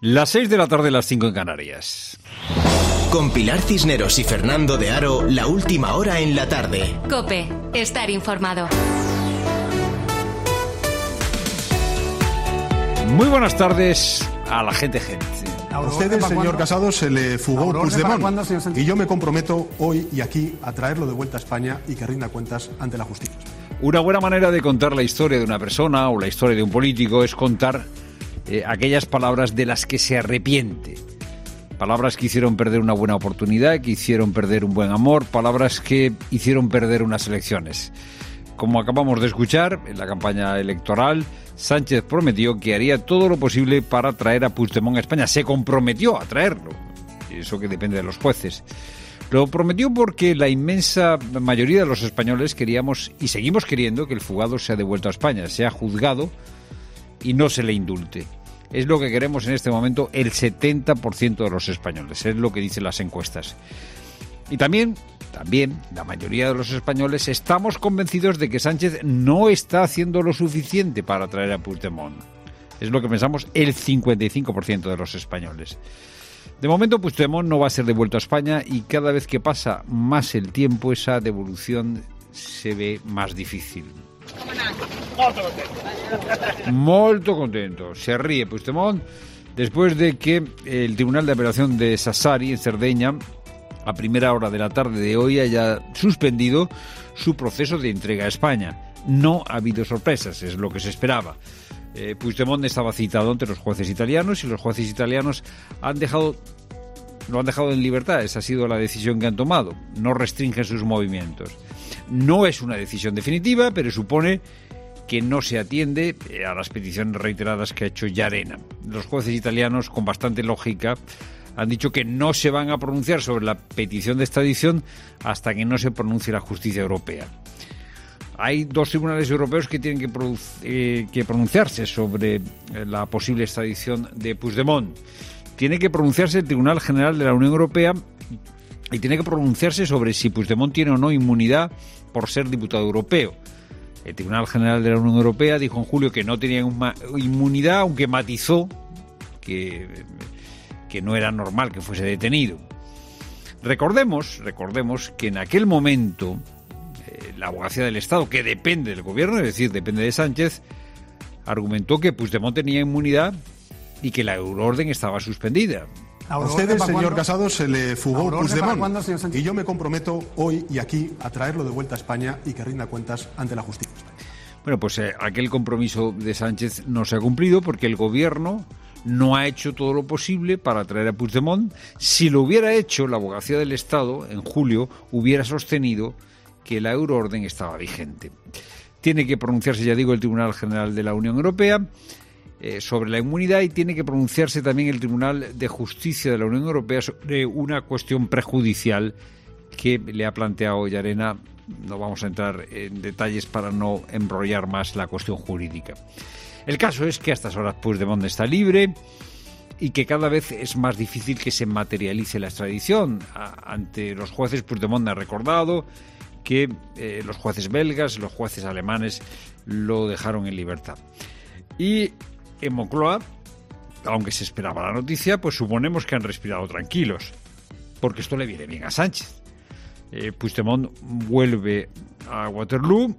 Las 6 de la tarde, las 5 en Canarias. Con Pilar Cisneros y Fernando de Aro, la última hora en la tarde. COPE, estar informado. Muy buenas tardes a la gente. A ustedes, señor Casado, se le fugó Puigdemont. Y yo me comprometo hoy y aquí a traerlo de vuelta a España y que rinda cuentas ante la justicia. Una buena manera de contar la historia de una persona o la historia de un político es contar aquellas palabras de las que se arrepiente. Palabras que hicieron perder una buena oportunidad, que hicieron perder un buen amor, palabras que hicieron perder unas elecciones. Como acabamos de escuchar, en la campaña electoral, Sánchez prometió que haría todo lo posible para traer a Puigdemont a España. Se comprometió a traerlo. Eso que depende de los jueces. Lo prometió porque la inmensa mayoría de los españoles queríamos y seguimos queriendo que el fugado sea devuelto a España, sea juzgado y no se le indulte. Es lo que queremos en este momento el 70% de los españoles, es lo que dicen las encuestas. Y también, la mayoría de los españoles estamos convencidos de que Sánchez no está haciendo lo suficiente para traer a Puigdemont. Es lo que pensamos el 55% de los españoles. De momento, Puigdemont no va a ser devuelto a España y cada vez que pasa más el tiempo, esa devolución se ve más difícil. Molto contento. Se ríe Puigdemont después de que el Tribunal de Apelación de Sassari, en Cerdeña, a primera hora de la tarde de hoy, haya suspendido su proceso de entrega a España. No ha habido sorpresas, es lo que se esperaba. Puigdemont estaba citado ante los jueces italianos y los jueces italianos lo han dejado en libertad. Esa ha sido la decisión que han tomado. No restringen sus movimientos. No es una decisión definitiva, pero supone que no se atiende a las peticiones reiteradas que ha hecho Llarena. Los jueces italianos, con bastante lógica, han dicho que no se van a pronunciar sobre la petición de extradición hasta que no se pronuncie la justicia europea. Hay dos tribunales europeos que tienen que pronunciarse sobre la posible extradición de Puigdemont. Tiene que pronunciarse el Tribunal General de la Unión Europea y tiene que pronunciarse sobre si Puigdemont tiene o no inmunidad por ser diputado europeo. El Tribunal General de la Unión Europea dijo en julio que no tenía inmunidad, aunque matizó que no era normal que fuese detenido. Recordemos que en aquel momento la Abogacía del Estado, que depende del gobierno, es decir, depende de Sánchez, argumentó que Puigdemont tenía inmunidad y que la euroorden estaba suspendida. A ustedes, señor Casado, se le fugó Puigdemont. Y yo me comprometo hoy y aquí a traerlo de vuelta a España y que rinda cuentas ante la justicia. Bueno, pues aquel compromiso de Sánchez no se ha cumplido porque el gobierno no ha hecho todo lo posible para traer a Puigdemont. Si lo hubiera hecho, la Abogacía del Estado, en julio, hubiera sostenido que la euroorden estaba vigente. Tiene que pronunciarse, ya digo, el Tribunal General de la Unión Europea sobre la inmunidad y tiene que pronunciarse también el Tribunal de Justicia de la Unión Europea sobre una cuestión prejudicial que le ha planteado Llarena. No vamos a entrar en detalles para no enrollar más la cuestión jurídica. El caso es que a estas horas Puigdemont está libre y que cada vez es más difícil que se materialice la extradición. Ante los jueces, Puigdemont ha recordado que los jueces belgas, los jueces alemanes lo dejaron en libertad. Y en Moncloa, aunque se esperaba la noticia, pues suponemos que han respirado tranquilos, porque esto le viene bien a Sánchez. Puigdemont vuelve a Waterloo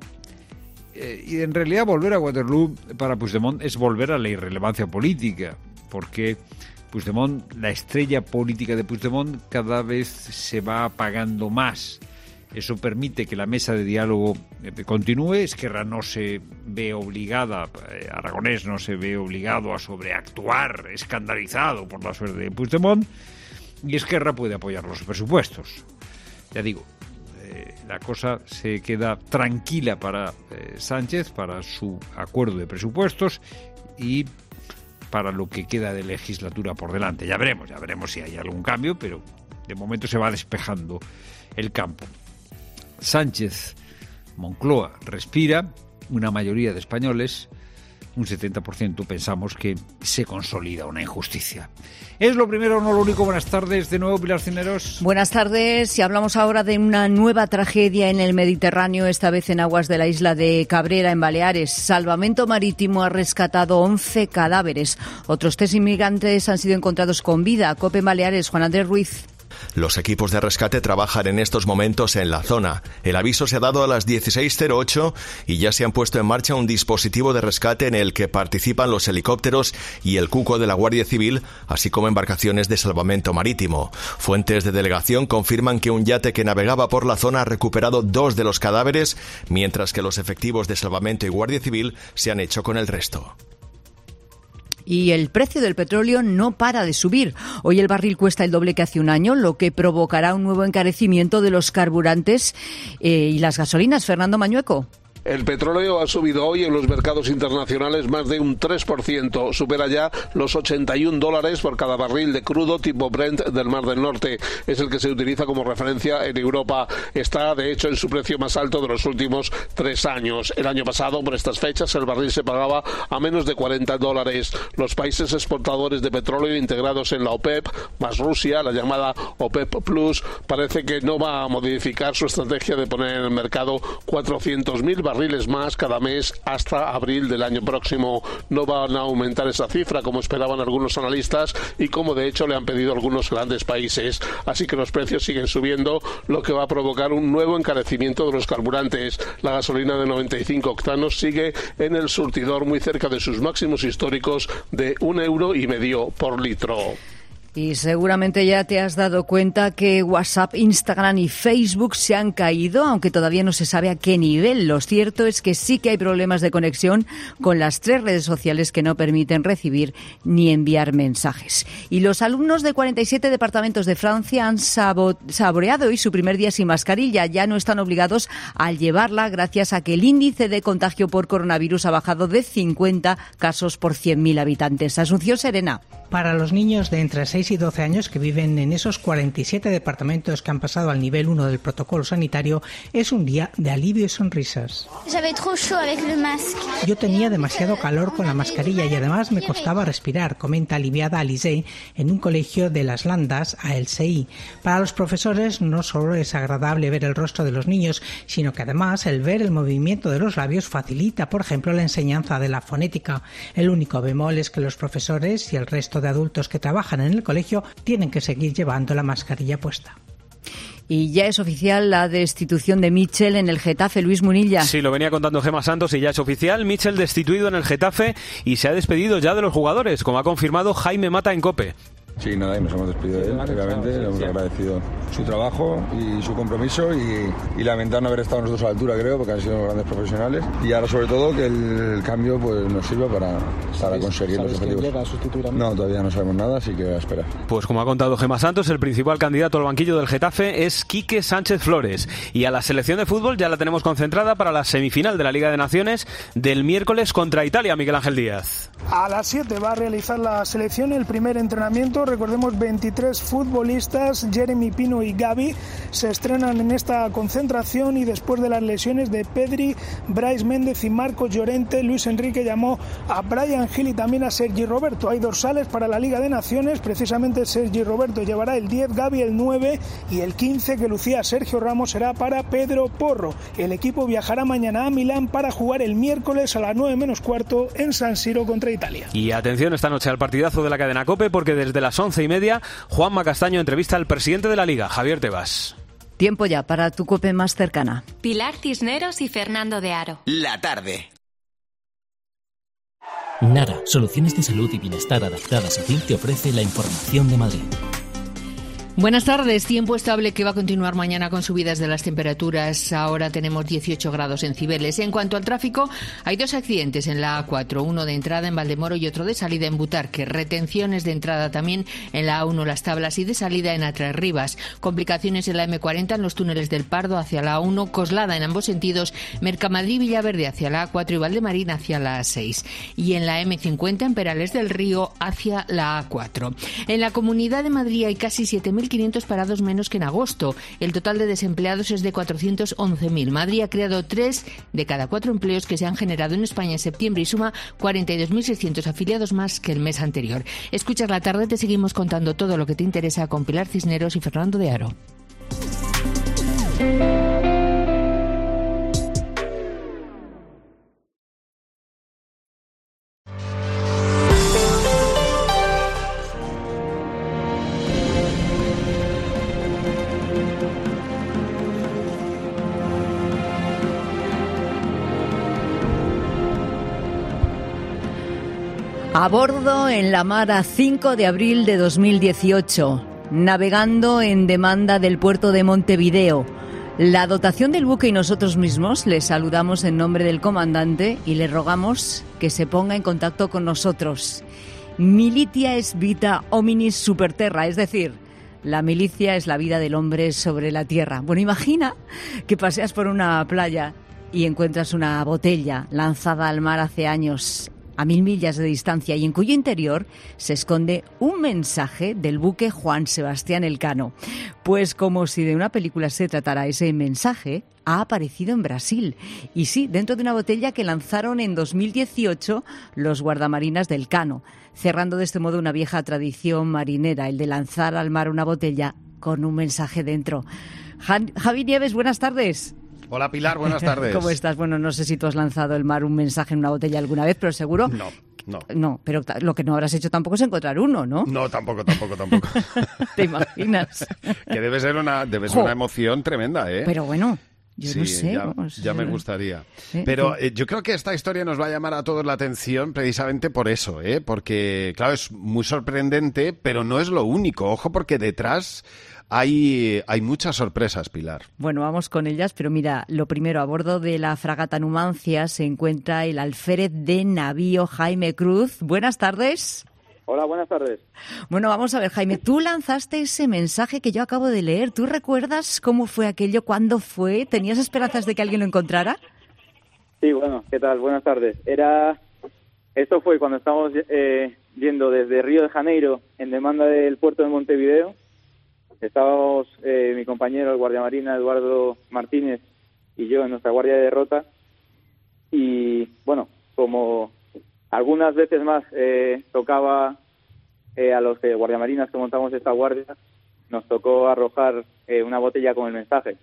y en realidad volver a Waterloo para Puigdemont es volver a la irrelevancia política, porque Puigdemont, la estrella política de Puigdemont cada vez se va apagando más. Eso permite que la mesa de diálogo continúe. Esquerra no se ve obligada, Aragonés no se ve obligado a sobreactuar, escandalizado por la suerte de Puigdemont, y Esquerra puede apoyar los presupuestos. Ya digo, la cosa se queda tranquila para Sánchez, para su acuerdo de presupuestos y para lo que queda de legislatura por delante. Ya veremos si hay algún cambio, pero de momento se va despejando el campo. Sánchez, Moncloa respira, una mayoría de españoles un 70% pensamos que se consolida una injusticia. Es lo primero, no lo único. Buenas tardes de nuevo, Pilar Cisneros. Buenas tardes. Y hablamos ahora de una nueva tragedia en el Mediterráneo, esta vez en aguas de la isla de Cabrera, en Baleares. Salvamento Marítimo ha rescatado 11 cadáveres. Otros 3 inmigrantes han sido encontrados con vida. COPE en Baleares, Juan Andrés Ruiz. Los equipos de rescate trabajan en estos momentos en la zona. El aviso se ha dado a las 16:08 y ya se han puesto en marcha un dispositivo de rescate en el que participan los helicópteros y el cuco de la Guardia Civil, así como embarcaciones de salvamento marítimo. Fuentes de delegación confirman que un yate que navegaba por la zona ha recuperado 2 de los cadáveres, mientras que los efectivos de salvamento y Guardia Civil se han hecho con el resto. Y el precio del petróleo no para de subir. Hoy el barril cuesta el doble que hace un año, lo que provocará un nuevo encarecimiento de los carburantes y las gasolinas. Fernando Mañueco. El petróleo ha subido hoy en los mercados internacionales más de un 3%. Supera ya los $81 por cada barril de crudo tipo Brent del Mar del Norte. Es el que se utiliza como referencia en Europa. Está, de hecho, en su precio más alto de los últimos 3 años. El año pasado, por estas fechas, el barril se pagaba a menos de $40. Los países exportadores de petróleo integrados en la OPEP, más Rusia, la llamada OPEP Plus, parece que no va a modificar su estrategia de poner en el mercado 400.000 barriles más cada mes hasta abril del año próximo. No van a aumentar esa cifra como esperaban algunos analistas y como de hecho le han pedido algunos grandes países. Así que los precios siguen subiendo, lo que va a provocar un nuevo encarecimiento de los carburantes. La gasolina de 95 octanos sigue en el surtidor muy cerca de sus máximos históricos de €1,50 por litro. Y seguramente ya te has dado cuenta que WhatsApp, Instagram y Facebook se han caído, aunque todavía no se sabe a qué nivel. Lo cierto es que sí que hay problemas de conexión con las 3 redes sociales que no permiten recibir ni enviar mensajes. Y los alumnos de 47 departamentos de Francia han saboreado hoy su primer día sin mascarilla. Ya no están obligados a llevarla gracias a que el índice de contagio por coronavirus ha bajado de 50 casos por 100.000 habitantes. Asunción Serena. Para los niños de entre 6 y 12 años que viven en esos 47 departamentos que han pasado al nivel 1 del protocolo sanitario, es un día de alivio y sonrisas. Yo tenía demasiado calor con la mascarilla y además me costaba respirar, comenta aliviada Alizé en un colegio de Las Landas, a LCI. Para los profesores no solo es agradable ver el rostro de los niños, sino que además el ver el movimiento de los labios facilita, por ejemplo, la enseñanza de la fonética. El único bemol es que los profesores y el resto de adultos que trabajan en el colegio tienen que seguir llevando la mascarilla puesta. Y ya es oficial la destitución de Mitchell en el Getafe, Luis Munilla. Sí, lo venía contando Gemma Santos y ya es oficial. Mitchell destituido en el Getafe y se ha despedido ya de los jugadores, como ha confirmado Jaime Mata en COPE. Sí, nada, y nos hemos despedido de él, obviamente, le hemos agradecido su trabajo y su compromiso y lamentar no haber estado nosotros a la altura, creo, porque han sido grandes profesionales. Y ahora, sobre todo, que el cambio pues nos sirva para conseguir los objetivos. ¿Quién llega a sustituir a mí? No, todavía no sabemos nada, así que a esperar. Pues como ha contado Gemma Santos, el principal candidato al banquillo del Getafe es Quique Sánchez Flores. Y a la selección de fútbol ya la tenemos concentrada para la semifinal de la Liga de Naciones del miércoles contra Italia, Miguel Ángel Díaz. A las 7 va a realizar la selección el primer entrenamiento. Recordemos, 23 futbolistas, Jeremy Pino y Gavi, se estrenan en esta concentración y después de las lesiones de Pedri, Brais Méndez y Marcos Llorente, Luis Enrique llamó a Brian Hill y también a Sergi Roberto. Hay dorsales para la Liga de Naciones, precisamente Sergi Roberto llevará el 10, Gavi el 9 y el 15 que lucía Sergio Ramos será para Pedro Porro. El equipo viajará mañana a Milán para jugar el miércoles a las 9 menos cuarto en San Siro contra Italia. Y atención esta noche al partidazo de la cadena COPE, porque desde las 11:30 Juanma Castaño entrevista al presidente de la Liga, Javier Tebas. Tiempo ya para tu COPE más cercana. Pilar Cisneros y Fernando de Aro. La tarde. Nara, soluciones de salud y bienestar adaptadas a ti, te ofrece la información de Madrid. Buenas tardes. Tiempo estable que va a continuar mañana con subidas de las temperaturas. Ahora tenemos 18 grados en Cibeles. En cuanto al tráfico, hay 2 accidentes en la A4, uno de entrada en Valdemoro y otro de salida en Butarque. Retenciones de entrada también en la A1 Las Tablas y de salida en Atrasribas. Complicaciones en la M40 en los túneles del Pardo hacia la A1, Coslada en ambos sentidos, Mercamadrid Villaverde hacia la A4 y Valdemarín hacia la A6. Y en la M50 en Perales del Río hacia la A4. En la Comunidad de Madrid hay casi 7.000 4.500 parados menos que en agosto. El total de desempleados es de 411.000. Madrid ha creado 3 de cada 4 empleos que se han generado en España en septiembre y suma 42.600 afiliados más que el mes anterior. Escuchas La Tarde, te seguimos contando todo lo que te interesa con Pilar Cisneros y Fernando de Aro. A bordo en la mar a 5 de abril de 2018, navegando en demanda del puerto de Montevideo. La dotación del buque y nosotros mismos le saludamos en nombre del comandante y le rogamos que se ponga en contacto con nosotros. Militia es vita hominis super terra, es decir, la milicia es la vida del hombre sobre la tierra. Bueno, imagina que paseas por una playa y encuentras una botella lanzada al mar hace años, a 1000 millas de distancia, y en cuyo interior se esconde un mensaje del buque Juan Sebastián Elcano. Pues como si de una película se tratara, ese mensaje ha aparecido en Brasil. Y sí, dentro de una botella que lanzaron en 2018 los guardamarinas del Elcano, cerrando de este modo una vieja tradición marinera, el de lanzar al mar una botella con un mensaje dentro. Javi Nieves, buenas tardes. Hola Pilar, buenas tardes. ¿Cómo estás? Bueno, no sé si tú has lanzado al mar un mensaje en una botella alguna vez, pero seguro... No, pero lo que no habrás hecho tampoco es encontrar uno, ¿no? No, tampoco. ¿Te imaginas? Que debe ser una emoción tremenda, ¿eh? Pero bueno... Yo sí, no sé. Ya me gustaría. Pero yo creo que esta historia nos va a llamar a todos la atención precisamente por eso, ¿eh? Porque, claro, es muy sorprendente, pero no es lo único. Ojo, porque detrás hay muchas sorpresas, Pilar. Bueno, vamos con ellas, pero mira, lo primero, a bordo de la fragata Numancia se encuentra el alférez de navío Jaime Cruz. Buenas tardes. Hola, buenas tardes. Bueno, vamos a ver, Jaime, tú lanzaste ese mensaje que yo acabo de leer. ¿Tú recuerdas cómo fue aquello? ¿Cuándo fue? ¿Tenías esperanzas de que alguien lo encontrara? Sí, bueno, ¿qué tal? Buenas tardes. Esto fue cuando estábamos yendo desde Río de Janeiro en demanda del puerto de Montevideo. Estábamos mi compañero, el guardiamarina Eduardo Martínez, y yo en nuestra guardia de rota. Y, bueno, como... algunas veces más tocaba a los guardiamarinas que montamos esta guardia, nos tocó arrojar una botella con el mensaje.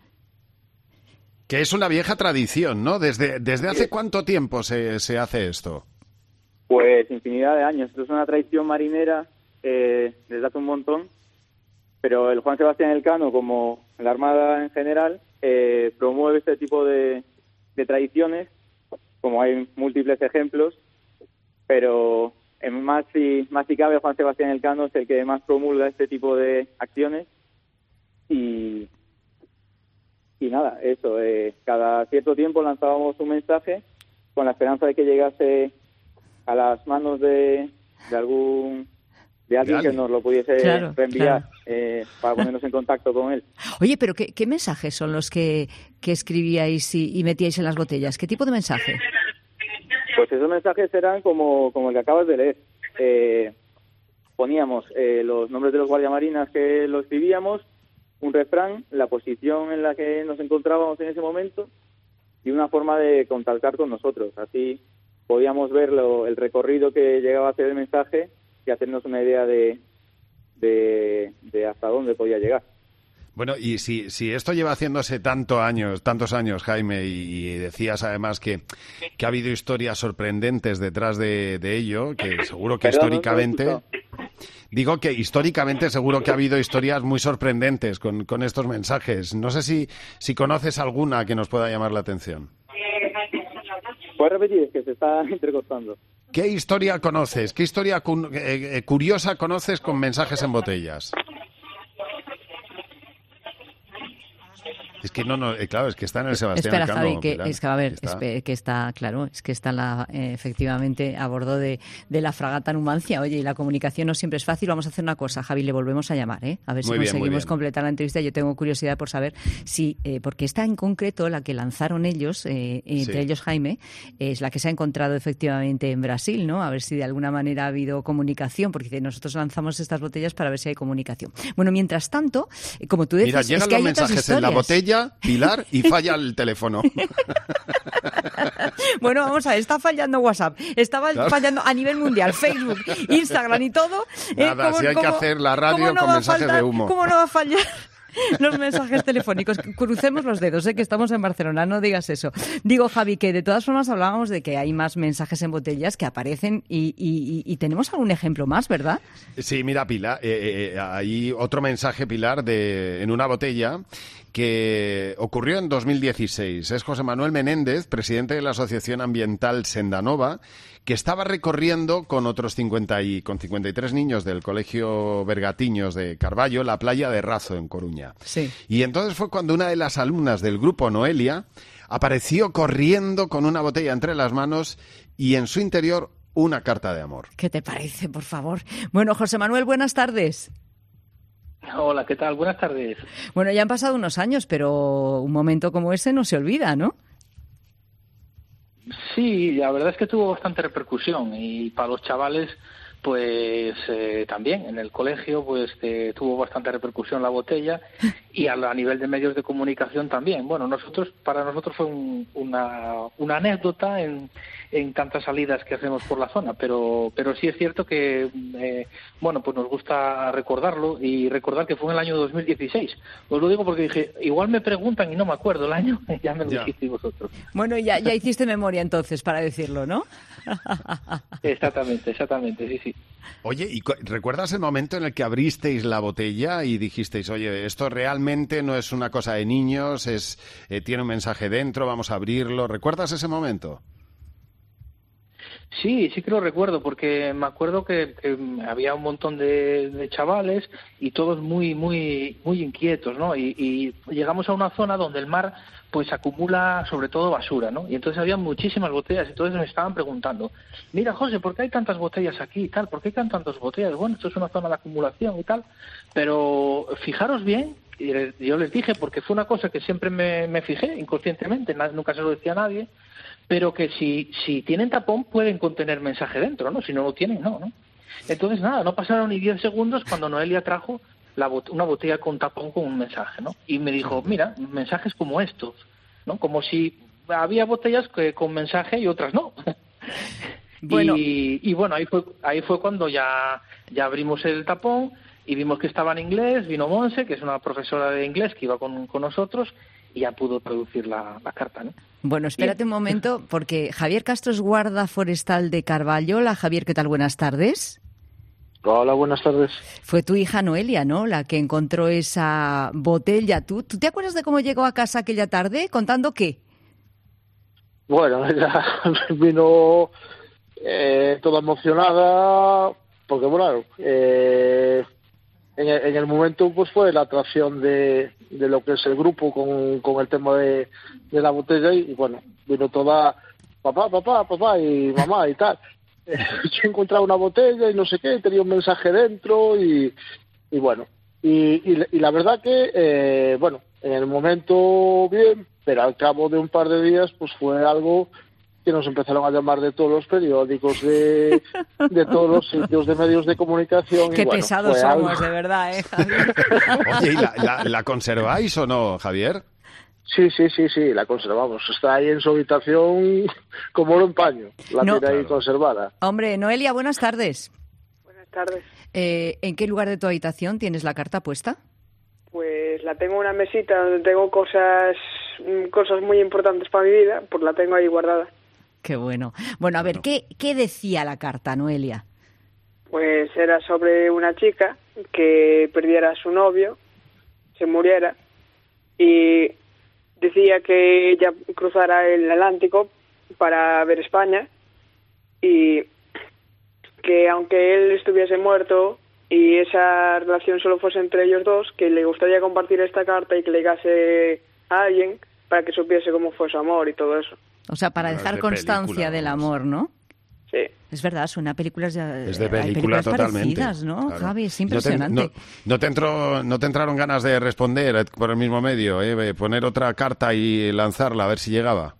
Que es una vieja tradición, ¿no? ¿Desde hace cuánto tiempo se hace esto? Pues infinidad de años. Esto es una tradición marinera desde hace un montón, pero el Juan Sebastián Elcano, como la Armada en general, promueve este tipo de tradiciones, como hay múltiples ejemplos. Pero más si cabe, Juan Sebastián Elcano es el que más promulga este tipo de acciones y nada, eso, cada cierto tiempo lanzábamos un mensaje con la esperanza de que llegase a las manos de alguien que nos lo pudiese reenviar. Para ponernos en contacto con él. Oye, pero ¿qué mensajes son los que escribíais y metíais en las botellas? ¿Qué tipo de mensaje? Pues esos mensajes eran como el que acabas de leer. Poníamos los nombres de los guardiamarinas que lo escribíamos, un refrán, la posición en la que nos encontrábamos en ese momento y una forma de contactar con nosotros. Así podíamos ver el recorrido que llegaba a hacer el mensaje y hacernos una idea de hasta dónde podía llegar. Bueno, y si esto lleva haciéndose tantos años, Jaime, y decías además que ha habido historias sorprendentes detrás de ello, que seguro que históricamente... Digo que históricamente seguro que ha habido historias muy sorprendentes con estos mensajes. No sé si conoces alguna que nos pueda llamar la atención. ¿Puedes repetir? Es que se está entrecortando. ¿Qué historia conoces? ¿Qué historia curiosa conoces con mensajes en botellas? Es que claro, es que está en el Sebastián Espera, Elcano. Javi, Pilar. que está, claro, es que está efectivamente a bordo de la fragata Numancia. Oye, y la comunicación no siempre es fácil. Vamos a hacer una cosa, Javi, le volvemos a llamar, A ver si conseguimos completar la entrevista. Yo tengo curiosidad por saber si, porque esta en concreto, la que lanzaron ellos, entre ellos Jaime, es la que se ha encontrado efectivamente en Brasil, ¿no? A ver si de alguna manera ha habido comunicación, porque nosotros lanzamos estas botellas para ver si hay comunicación. Bueno, mientras tanto, como tú decías, llegan los mensajes en la botella, Pilar, y falla el teléfono. Bueno, vamos a ver, está fallando WhatsApp, estaba fallando a nivel mundial, Facebook, Instagram y todo. Nada, si hay que hacer la radio con mensajes de humo. ¿Cómo no va a fallar los mensajes telefónicos? Crucemos los dedos, que estamos en Barcelona, no digas eso. Digo, Javi, que de todas formas hablábamos de que hay más mensajes en botellas que aparecen y tenemos algún ejemplo más, ¿verdad? Sí, mira, Pilar, hay otro mensaje, Pilar, en una botella que ocurrió en 2016. Es José Manuel Menéndez, presidente de la Asociación Ambiental Sendanova, que estaba recorriendo con otros 53 niños del Colegio Bergatiños de Carballo la playa de Razo, en Coruña. Sí. Y entonces fue cuando una de las alumnas del grupo, Noelia, apareció corriendo con una botella entre las manos y en su interior una carta de amor. ¿Qué te parece, por favor? Bueno, José Manuel, buenas tardes. Hola, ¿qué tal? Buenas tardes. Bueno, ya han pasado unos años, pero un momento como ese no se olvida, ¿no? Sí, la verdad es que tuvo bastante repercusión y para los chavales, pues también en el colegio, pues tuvo bastante repercusión la botella y a nivel de medios de comunicación también. Bueno, para nosotros fue una anécdota en tantas salidas que hacemos por la zona, pero sí es cierto que pues nos gusta recordarlo y recordar que fue en el año 2016. Os lo digo porque dije, igual me preguntan y no me acuerdo el año, ya me lo dijisteis vosotros. Bueno, ya hiciste memoria entonces para decirlo, ¿no? Exactamente, sí. Oye, ¿y recuerdas el momento en el que abristeis la botella y dijisteis, oye, esto realmente no es una cosa de niños, tiene un mensaje dentro, vamos a abrirlo? ¿Recuerdas ese momento? Sí que lo recuerdo, porque me acuerdo que había un montón de chavales y todos muy inquietos, ¿no? Y llegamos a una zona donde el mar pues acumula sobre todo basura, ¿no? Y entonces había muchísimas botellas y entonces me estaban preguntando, mira, José, ¿por qué hay tantas botellas aquí y tal? ¿Por qué hay tantas botellas? Bueno, esto es una zona de acumulación y tal, pero fijaros bien, y yo les dije, porque fue una cosa que siempre me fijé inconscientemente, nunca se lo decía a nadie, pero que si tienen tapón pueden contener mensaje dentro, ¿no? Si no lo tienen, no. Entonces, nada, no pasaron ni 10 segundos cuando Noelia trajo una botella con tapón con un mensaje, ¿no? Y me dijo, mira, mensajes como estos, ¿no? Como si había botellas con mensaje y otras no. Bueno. Y bueno, ahí fue cuando ya abrimos el tapón y vimos que estaba en inglés, vino Monse, que es una profesora de inglés que iba con nosotros, y ya pudo traducir la carta, ¿no? Bueno, espérate un momento, porque Javier Castro es guarda forestal de Carballo. Hola, Javier, ¿qué tal? Buenas tardes. Hola, buenas tardes. Fue tu hija Noelia, ¿no?, la que encontró esa botella. ¿Tú te acuerdas de cómo llegó a casa aquella tarde? ¿Contando qué? Bueno, ella vino toda emocionada, porque bueno, en el momento pues fue la atracción de lo que es el grupo con el tema de la botella y bueno, vino toda papá y mamá y tal. Yo he encontrado una botella y no sé qué, tenía un mensaje dentro y bueno, y la verdad que bueno, en el momento bien, pero al cabo de un par de días pues fue algo que nos empezaron a llamar de todos los periódicos, de todos los sitios de medios de comunicación. Qué y bueno, pesados somos, de verdad, Javier. Oye, ¿y la conserváis o no, Javier? Sí, la conservamos. Está ahí en su habitación como oro en paño. La tiene ahí conservada. Hombre, Noelia, buenas tardes. Buenas tardes. ¿En qué lugar de tu habitación tienes la carta puesta? Pues la tengo en una mesita donde tengo cosas muy importantes para mi vida, pues la tengo ahí guardada. Qué bueno. Bueno, a ver, ¿qué decía la carta, Noelia? Pues era sobre una chica que perdiera a su novio, se muriera, y decía que ella cruzara el Atlántico para ver España y que aunque él estuviese muerto y esa relación solo fuese entre ellos dos, que le gustaría compartir esta carta y que le llegase a alguien para que supiese cómo fue su amor y todo eso. O sea, para dejar constancia del amor, ¿no? Sí. Es verdad, suena a películas Es de película hay películas totalmente. parecidas, ¿no, Claro. Javi? Es impresionante. ¿No te entraron ganas de responder por el mismo medio? Poner otra carta y lanzarla a ver si llegaba.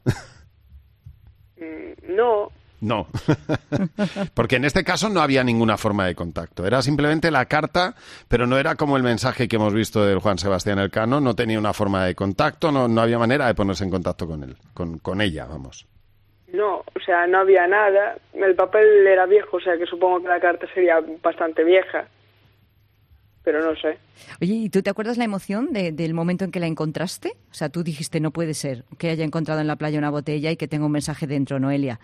No. No, porque en este caso no había ninguna forma de contacto. Era simplemente la carta, pero no era como el mensaje que hemos visto del Juan Sebastián Elcano. No tenía una forma de contacto, no había manera de ponerse en contacto con él, con ella, vamos. No, o sea, no había nada. El papel era viejo, o sea que supongo que la carta sería bastante vieja. Pero no sé. Oye, ¿y tú te acuerdas la emoción del momento en que la encontraste? O sea, tú dijiste, no puede ser que haya encontrado en la playa una botella y que tenga un mensaje dentro, Noelia.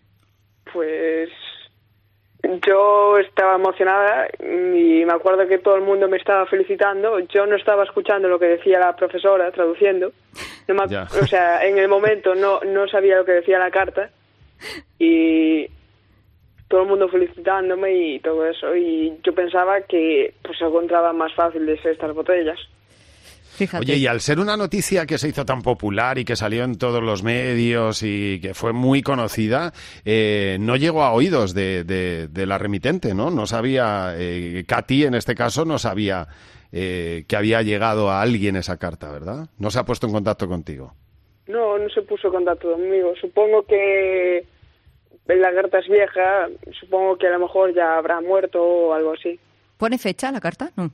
Pues yo estaba emocionada y me acuerdo que todo el mundo me estaba felicitando. Yo no estaba escuchando lo que decía la profesora traduciendo. O sea, en el momento no sabía lo que decía la carta y todo el mundo felicitándome y todo eso. Y yo pensaba que pues se encontraba más fácil de estas botellas. Fíjate. Oye, y al ser una noticia que se hizo tan popular y que salió en todos los medios y que fue muy conocida, no llegó a oídos de la remitente, ¿no? No sabía, Katy en este caso no sabía que había llegado a alguien esa carta, ¿verdad? No se ha puesto en contacto contigo. No se puso en contacto conmigo. Supongo que la carta es vieja, supongo que a lo mejor ya habrá muerto o algo así. ¿Pone fecha la carta? No.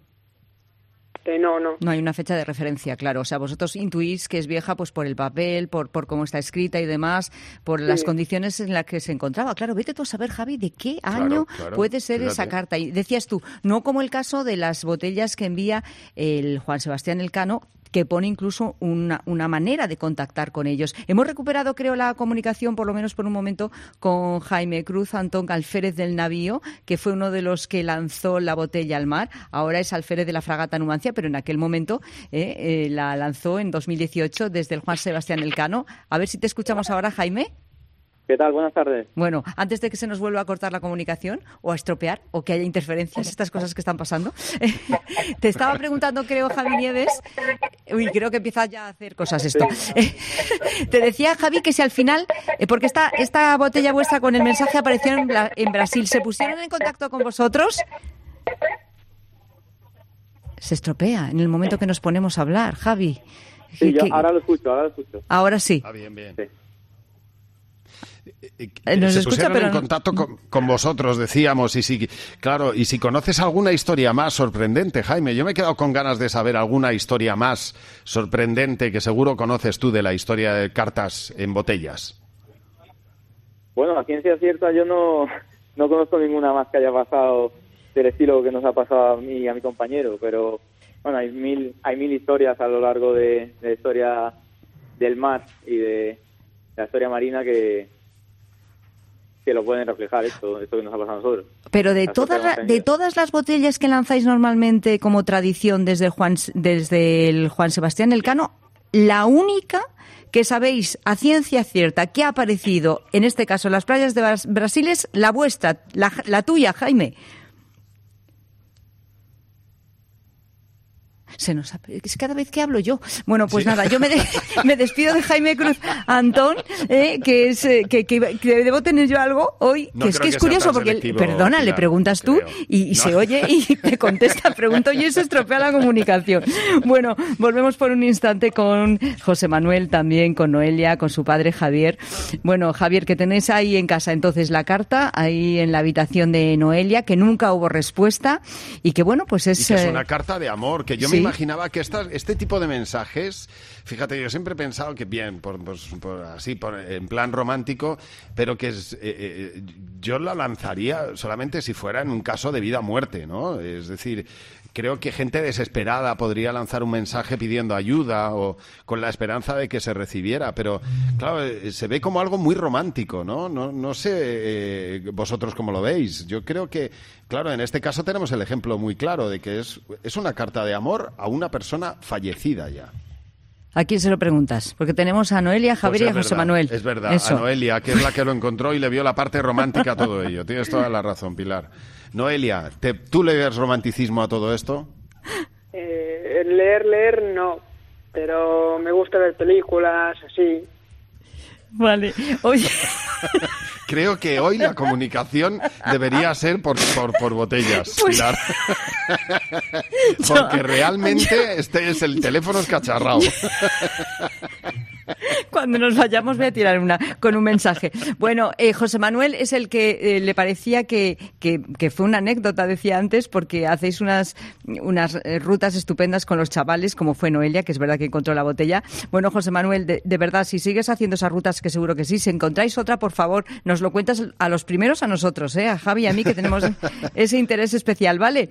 No. No hay una fecha de referencia, claro. O sea, vosotros intuís que es vieja pues por el papel, por cómo está escrita y demás, por las condiciones en las que se encontraba. Claro, vete tú a saber, Javi, de qué año puede ser esa carta. Y decías tú, no como el caso de las botellas que envía el Juan Sebastián Elcano, que pone incluso una manera de contactar con ellos. Hemos recuperado, creo, la comunicación, por lo menos por un momento, con Jaime Cruz, Antón Alférez del navío, que fue uno de los que lanzó la botella al mar. Ahora es alférez de la fragata Numancia, pero en aquel momento la lanzó en 2018 desde el Juan Sebastián Elcano. A ver si te escuchamos ahora, Jaime. ¿Qué tal? Buenas tardes. Bueno, antes de que se nos vuelva a cortar la comunicación o a estropear o que haya interferencias, estas cosas que están pasando, te estaba preguntando, creo, Javi Nieves, creo que empieza ya a hacer cosas esto. Te decía, Javi, que si al final, porque esta botella vuestra con el mensaje apareció en Brasil, ¿se pusieron en contacto con vosotros? Se estropea en el momento que nos ponemos a hablar, Javi. Sí, ahora lo escucho. Ahora sí. Bien. Sí. Nos se escucha, pusieron pero en contacto con vosotros, decíamos, y si conoces alguna historia más sorprendente, Jaime. Yo me he quedado con ganas de saber alguna historia más sorprendente que seguro conoces tú de la historia de cartas en botellas. Bueno, a ciencia cierta yo no conozco ninguna más que haya pasado del estilo que nos ha pasado a mí y a mi compañero, pero bueno, hay mil historias a lo largo de la historia del mar y de la historia marina que lo pueden reflejar esto que nos ha pasado a nosotros. Pero de todas las botellas que lanzáis normalmente como tradición desde el Juan Sebastián Elcano, la única que sabéis a ciencia cierta que ha aparecido, en este caso en las playas de Brasil, es la vuestra, la tuya, Jaime. Es cada vez que hablo yo. Bueno, pues nada, yo me despido de Jaime Cruz Antón, que debo tener yo algo hoy, no, que es curioso porque, perdona, Pilar, le preguntas tú y se oye y te contesta, pregunto yo y se estropea la comunicación. Bueno, volvemos por un instante con José Manuel, también con Noelia, con su padre Javier. Bueno, Javier, que tenéis ahí en casa entonces la carta, ahí en la habitación de Noelia, que nunca hubo respuesta y que bueno, pues es una carta de amor, que yo me imaginaba que este tipo de mensajes, fíjate, yo siempre he pensado que bien, en plan romántico, pero que yo la lanzaría solamente si fuera en un caso de vida o muerte, ¿no? Es decir, creo que gente desesperada podría lanzar un mensaje pidiendo ayuda o con la esperanza de que se recibiera, pero claro, se ve como algo muy romántico, ¿no? No sé vosotros cómo lo veis. Yo creo que, claro, en este caso tenemos el ejemplo muy claro de que es una carta de amor a una persona fallecida ya. ¿A quién se lo preguntas? Porque tenemos a Noelia, Javier y a José Manuel. Es verdad, eso. A Noelia, que es la que lo encontró y le vio la parte romántica a todo ello. Tienes toda la razón, Pilar. Noelia, ¿tú le ves romanticismo a todo esto? Leer, no. pero me gusta ver películas, así. Vale, oye... Creo que hoy la comunicación debería ser por botellas, pues... Pilar. Porque realmente este es el teléfono escacharrado. Cuando nos vayamos voy a tirar una con un mensaje. Bueno, José Manuel es el que le parecía que fue una anécdota, decía antes, porque hacéis unas rutas estupendas con los chavales, como fue Noelia, que es verdad que encontró la botella. Bueno, José Manuel, de verdad, si sigues haciendo esas rutas, que seguro que sí, si encontráis otra, por favor, nos lo cuentas a los primeros, a nosotros, a Javi y a mí, que tenemos ese interés especial, ¿vale?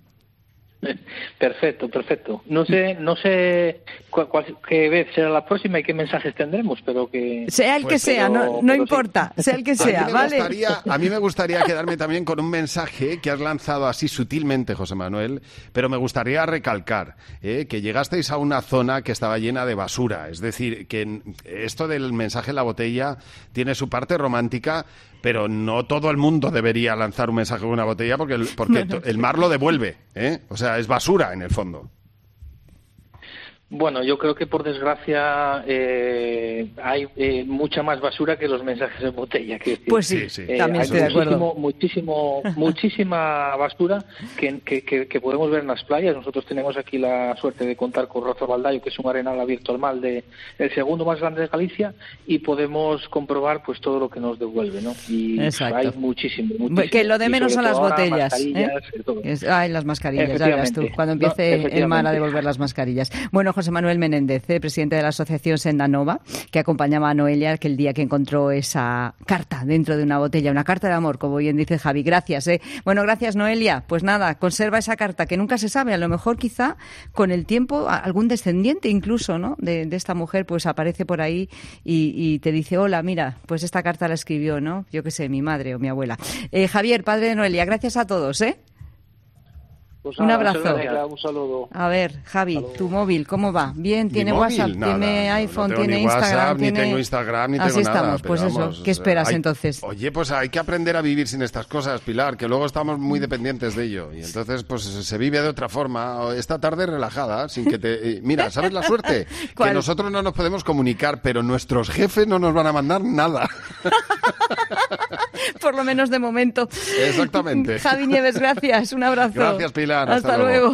Perfecto. No sé qué vez será la próxima y qué mensajes tendremos, pero que... Sea el que sea, no importa, sea el que sea, ¿vale? A mí me gustaría quedarme también con un mensaje que has lanzado así sutilmente, José Manuel, pero me gustaría recalcar que llegasteis a una zona que estaba llena de basura. Es decir, que esto del mensaje en la botella tiene su parte romántica, pero no todo el mundo debería lanzar un mensaje con una botella porque el mar lo devuelve, O sea, es basura en el fondo. Bueno, yo creo que por desgracia hay mucha más basura que los mensajes en botella. Pues sí, también estoy de acuerdo. Muchísima basura que podemos ver en las playas. Nosotros tenemos aquí la suerte de contar con Rozo Baldaio, que es un arenal abierto al mar el segundo más grande de Galicia, y podemos comprobar pues todo lo que nos devuelve, ¿no? Y hay muchísimo. Que lo de menos son las botellas. Las mascarillas, ya verás tú, cuando empiece el mar a devolver las mascarillas. Bueno, José Manuel Menéndez, presidente de la asociación Sendanova, que acompañaba a Noelia aquel día que encontró esa carta dentro de una botella, una carta de amor, como bien dice Javi. Gracias, Bueno, gracias, Noelia. Pues nada, conserva esa carta, que nunca se sabe. A lo mejor, quizá, con el tiempo, algún descendiente incluso, ¿no?, de esta mujer, pues aparece por ahí y te dice, hola, mira, pues esta carta la escribió, ¿no?, yo qué sé, mi madre o mi abuela. Javier, padre de Noelia, gracias a todos, Pues un abrazo. Un saludo. A ver, Javi, tu móvil, ¿cómo va? Bien, tiene WhatsApp, tiene iPhone, no tiene Instagram. WhatsApp, ni tengo Instagram, ni tengo Así nada. estamos, pues vamos, eso. ¿Qué esperas entonces? Oye, pues hay que aprender a vivir sin estas cosas, Pilar, que luego estamos muy dependientes de ello. Y entonces, pues se vive de otra forma. Esta tarde relajada, sin que te... Mira, ¿sabes la suerte? Que nosotros no nos podemos comunicar, pero nuestros jefes no nos van a mandar nada. Por lo menos de momento. Exactamente. Javi Nieves, gracias. Un abrazo. Gracias, Pilar. Hasta luego.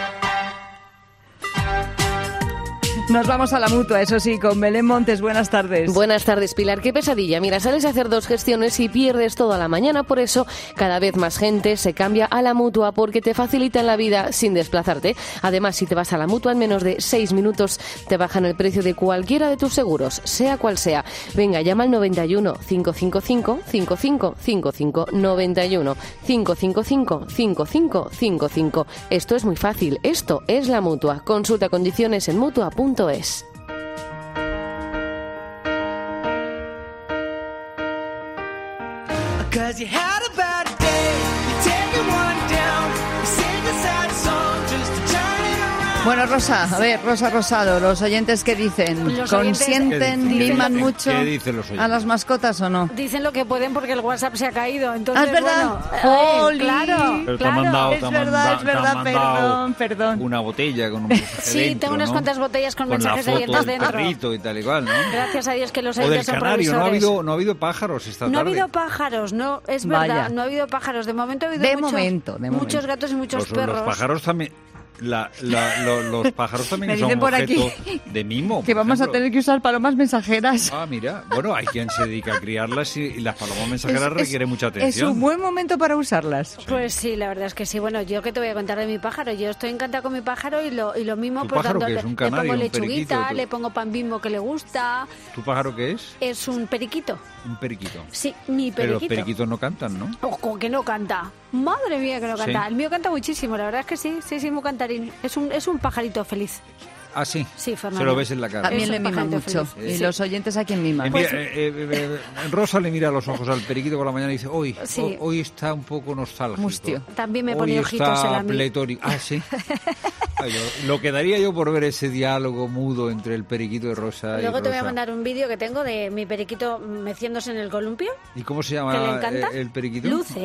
Nos vamos a la Mutua, eso sí, con Belén Montes. Buenas tardes. Buenas tardes, Pilar. Qué pesadilla. Mira, sales a hacer 2 gestiones y pierdes toda la mañana. Por eso, cada vez más gente se cambia a la Mutua porque te facilitan la vida sin desplazarte. Además, si te vas a la Mutua en menos de 6 minutos, te bajan el precio de cualquiera de tus seguros, sea cual sea. Venga, llama al 91 555 5555 91 555 5555. Esto es muy fácil. Esto es la Mutua. Consulta condiciones en mutua.es. Bueno, Rosa, a ver, Rosa Rosado, los oyentes, ¿qué dicen? ¿Consienten, miman mucho a las mascotas o no? Dicen lo que pueden porque el WhatsApp se ha caído, entonces, ¿es verdad? Bueno, claro, pero te han mandado, es verdad, perdón. Una botella con un mensaje sí, dentro, tengo unas cuantas botellas con mensajes de dientes dentro. Perrito y tal igual, ¿no? Gracias a Dios que los oyentes oyentes son canario, provisores. no ha habido pájaros esta tarde. No ha habido pájaros, no, es verdad, no ha habido pájaros. De momento ha habido muchos gatos y muchos perros. Los pájaros también... los pájaros también son por objeto aquí de mimo. Que vamos a tener que usar palomas mensajeras. Ah, mira. Bueno, hay quien se dedica a criarlas y las palomas mensajeras requieren mucha atención. Es un buen momento para usarlas. Pues sí, la verdad es que sí. Bueno, yo que te voy a contar de mi pájaro. Yo estoy encantada con mi pájaro y lo mimo ¿Tu pues pájaro dándole, qué es? ¿Un canario, le pongo lechuguita, periquito, le pongo pan Bimbo que le gusta. ¿Tu pájaro qué es? Es un periquito. Un periquito. Sí, mi periquito. Pero los periquitos no cantan, ¿no? Ojo, que no canta. Madre mía, que no canta. Sí. El mío canta muchísimo, la verdad es que sí, muy cantarín. Es un pajarito feliz. Ah, sí. Sí, Fernando. Se lo ves en la cara. También le mima mucho. Y los oyentes a quien miman. Pues, Rosa le mira a los ojos al periquito por la mañana y dice, hoy está un poco nostálgico. Mustio. También me pone ojitos en la mía. Pletórico. Ah, sí. Lo que daría yo por ver ese diálogo mudo entre el periquito de Rosa y Luego te voy a Rosa. mandar un vídeo que tengo de mi periquito meciéndose en el columpio. ¿Y cómo se llama que le encanta. el periquito? Luces.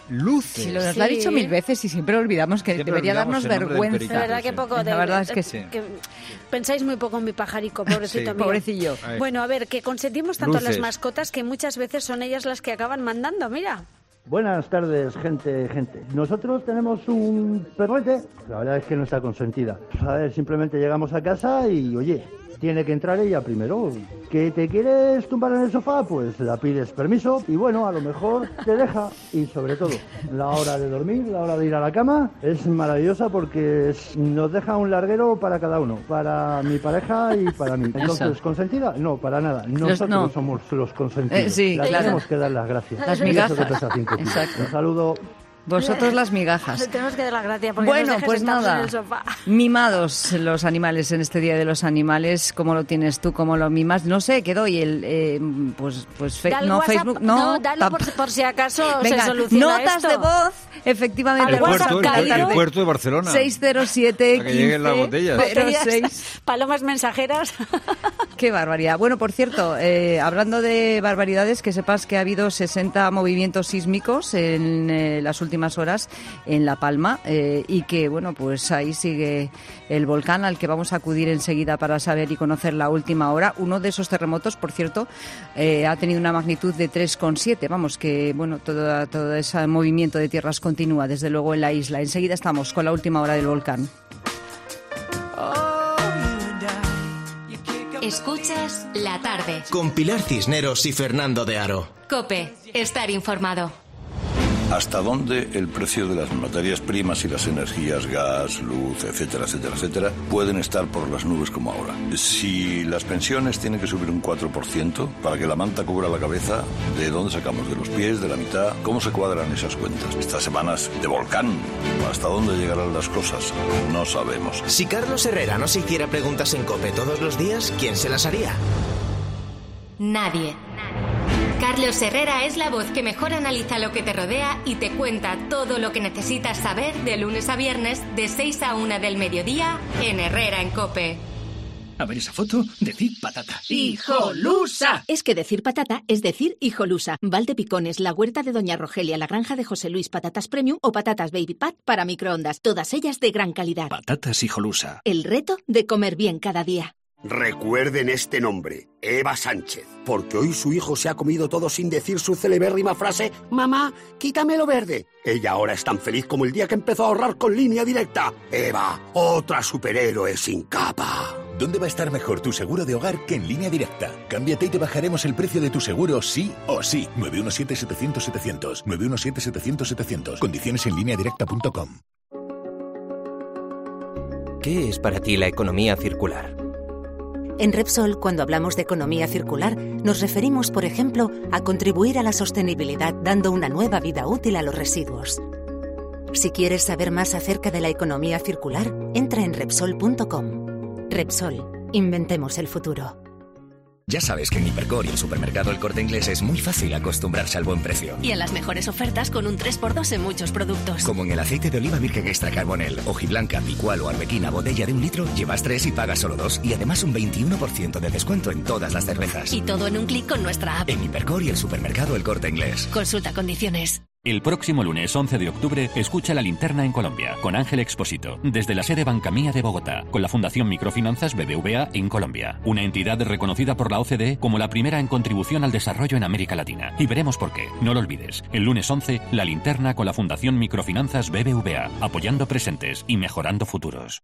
Luces. Si nos lo ha dicho 1000 veces y siempre olvidamos que Siempre debería darnos olvidamos el nombre del vergüenza. De verdad que poco. La verdad es que sí. Que pensáis muy poco en mi pajarico, pobrecito Sí. mío. Pobrecillo. Bueno, a ver, que consentimos tanto a las Luces. mascotas que muchas veces son ellas las que acaban mandando, mira. Buenas tardes, gente. Nosotros tenemos un perrete, la verdad es que no está consentida. A ver, simplemente llegamos a casa y, oye, tiene que entrar ella primero. ¿Que te quieres tumbar en el sofá? Pues la pides permiso y bueno, a lo mejor te deja. Y sobre todo, la hora de dormir, la hora de ir a la cama, es maravillosa porque nos deja un larguero para cada uno, para mi pareja y para mí. Entonces, ¿consentida? No, para nada. Nosotros no. somos los consentidos. Sí, le claro. tenemos que dar las gracias. Las Y eso migajas. que pesa 5 kilos. Exacto. Un saludo. Vosotros las migajas. Le tenemos que dar las gracias porque Bueno, nos dejes pues sentados nada. en el sofá. Mimados los animales en este Día de los Animales. ¿Cómo lo tienes tú? ¿Cómo lo mimas? No sé, ¿qué doy? Da el no, WhatsApp, Facebook, no. dalo por si acaso Venga, se soluciona notas esto. de voz, efectivamente. El puerto de Barcelona. 607 Para que lleguen las botellas. 06. Palomas mensajeras. Qué barbaridad. Bueno, por cierto, hablando de barbaridades, que sepas que ha habido 60 movimientos sísmicos en las últimas horas en La Palma y que, bueno, pues ahí sigue el volcán al que vamos a acudir enseguida para saber y conocer la última hora. Uno de esos terremotos, por cierto, ha tenido una magnitud de 3,7. Vamos, que, bueno, todo ese movimiento de tierras continúa, desde luego, en la isla. Enseguida estamos con la última hora del volcán. Escuchas La Tarde. Con Pilar Cisneros y Fernando de Aro. COPE. Estar informado. ¿Hasta dónde el precio de las materias primas y las energías, gas, luz, etcétera, etcétera, etcétera, pueden estar por las nubes como ahora? Si las pensiones tienen que subir un 4% para que la manta cubra la cabeza, ¿de dónde sacamos? ¿De los pies? ¿De la mitad? ¿Cómo se cuadran esas cuentas? Estas semanas de volcán. ¿Hasta dónde llegarán las cosas? No sabemos. Si Carlos Herrera no se hiciera preguntas en COPE todos los días, ¿quién se las haría? Nadie. Carlos Herrera es la voz que mejor analiza lo que te rodea y te cuenta todo lo que necesitas saber de lunes a viernes de 6 a 1 del mediodía en Herrera en COPE. A ver esa foto, decir patata. ¡Hijolusa! Es que decir patata es decir hijolusa. Valdepicones, la huerta de Doña Rogelia, la granja de José Luis, patatas premium o patatas baby pat para microondas. Todas ellas de gran calidad. Patatas hijolusa. El reto de comer bien cada día. Recuerden este nombre, Eva Sánchez, porque hoy su hijo se ha comido todo sin decir su celebérrima frase «Mamá, quítame lo verde». Ella ahora es tan feliz como el día que empezó a ahorrar con Línea Directa. Eva, otra superhéroe sin capa. ¿Dónde va a estar mejor tu seguro de hogar que en Línea Directa? Cámbiate y te bajaremos el precio de tu seguro sí o sí. 917-700-700. 917-700-700. Condiciones en lineadirecta.com. ¿Qué es para ti la economía circular? En Repsol, cuando hablamos de economía circular, nos referimos, por ejemplo, a contribuir a la sostenibilidad dando una nueva vida útil a los residuos. Si quieres saber más acerca de la economía circular, entra en Repsol.com. Repsol, inventemos el futuro. Ya sabes que en Hipercor y el supermercado El Corte Inglés es muy fácil acostumbrarse al buen precio. Y en las mejores ofertas con un 3x2 en muchos productos. Como en el aceite de oliva virgen extra carbonel, hojiblanca, picual o arbequina botella de 1 litro, llevas 3 y pagas solo 2. Y además un 21% de descuento en todas las cervezas. Y todo en un clic con nuestra app. En Hipercor y el supermercado El Corte Inglés. Consulta condiciones. El próximo lunes 11 de octubre, escucha La Linterna en Colombia, con Ángel Expósito, desde la sede Bancamía de Bogotá, con la Fundación Microfinanzas BBVA en Colombia, una entidad reconocida por la OCDE como la primera en contribución al desarrollo en América Latina. Y veremos por qué. No lo olvides. El lunes 11, La Linterna con la Fundación Microfinanzas BBVA, apoyando presentes y mejorando futuros.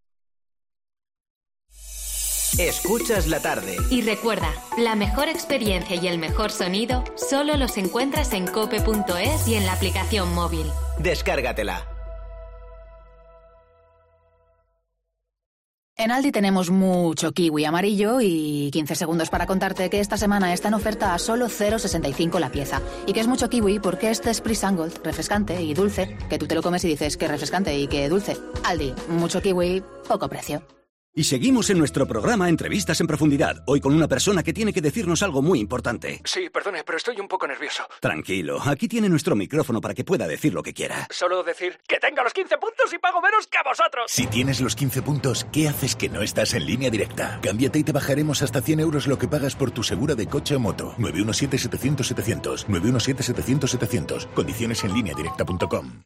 Escuchas la tarde. Y recuerda, la mejor experiencia y el mejor sonido solo los encuentras en cope.es y en la aplicación móvil. Descárgatela. En Aldi tenemos mucho kiwi amarillo y 15 segundos para contarte que esta semana está en oferta a solo 0,65 la pieza. Y que es mucho kiwi porque este es Spritz Gold, refrescante y dulce, que tú te lo comes y dices que refrescante y que dulce. Aldi, mucho kiwi, poco precio. Y seguimos en nuestro programa Entrevistas en Profundidad, hoy con una persona que tiene que decirnos algo muy importante. Sí, perdone, pero estoy un poco nervioso. Tranquilo, aquí tiene nuestro micrófono para que pueda decir lo que quiera. Solo decir que tenga los 15 puntos y pago menos que a vosotros. Si tienes los 15 puntos, ¿qué haces que no estás en Línea Directa? Cámbiate y te bajaremos hasta 100 euros lo que pagas por tu seguro de coche o moto. 917-700-700. 917-700-700. Condiciones en lineadirecta.com.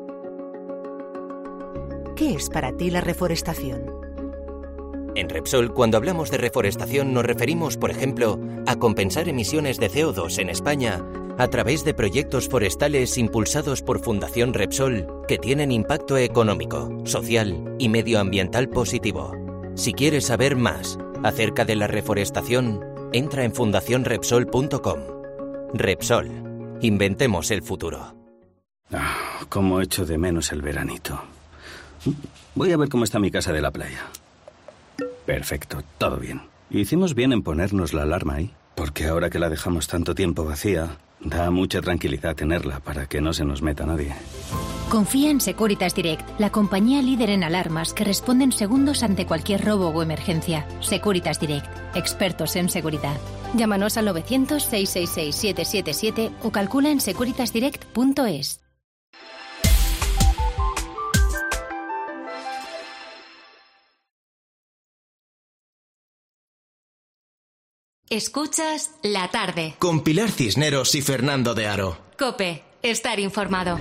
¿Qué es para ti la reforestación? En Repsol, cuando hablamos de reforestación, nos referimos, por ejemplo, a compensar emisiones de CO2 en España a través de proyectos forestales impulsados por Fundación Repsol que tienen impacto económico, social y medioambiental positivo. Si quieres saber más acerca de la reforestación, entra en fundacionrepsol.com. Repsol. Inventemos el futuro. Cómo echo de menos el veranito. Voy a ver cómo está mi casa de la playa. Perfecto, todo bien. Hicimos bien en ponernos la alarma ahí, porque ahora que la dejamos tanto tiempo vacía, da mucha tranquilidad tenerla para que no se nos meta nadie. Confía en Securitas Direct, la compañía líder en alarmas que responde en segundos ante cualquier robo o emergencia. Securitas Direct, expertos en seguridad. Llámanos al 900-666-777 o calcula en securitasdirect.es. Escuchas La Tarde. Con Pilar Cisneros y Fernando de Aro. COPE, estar informado.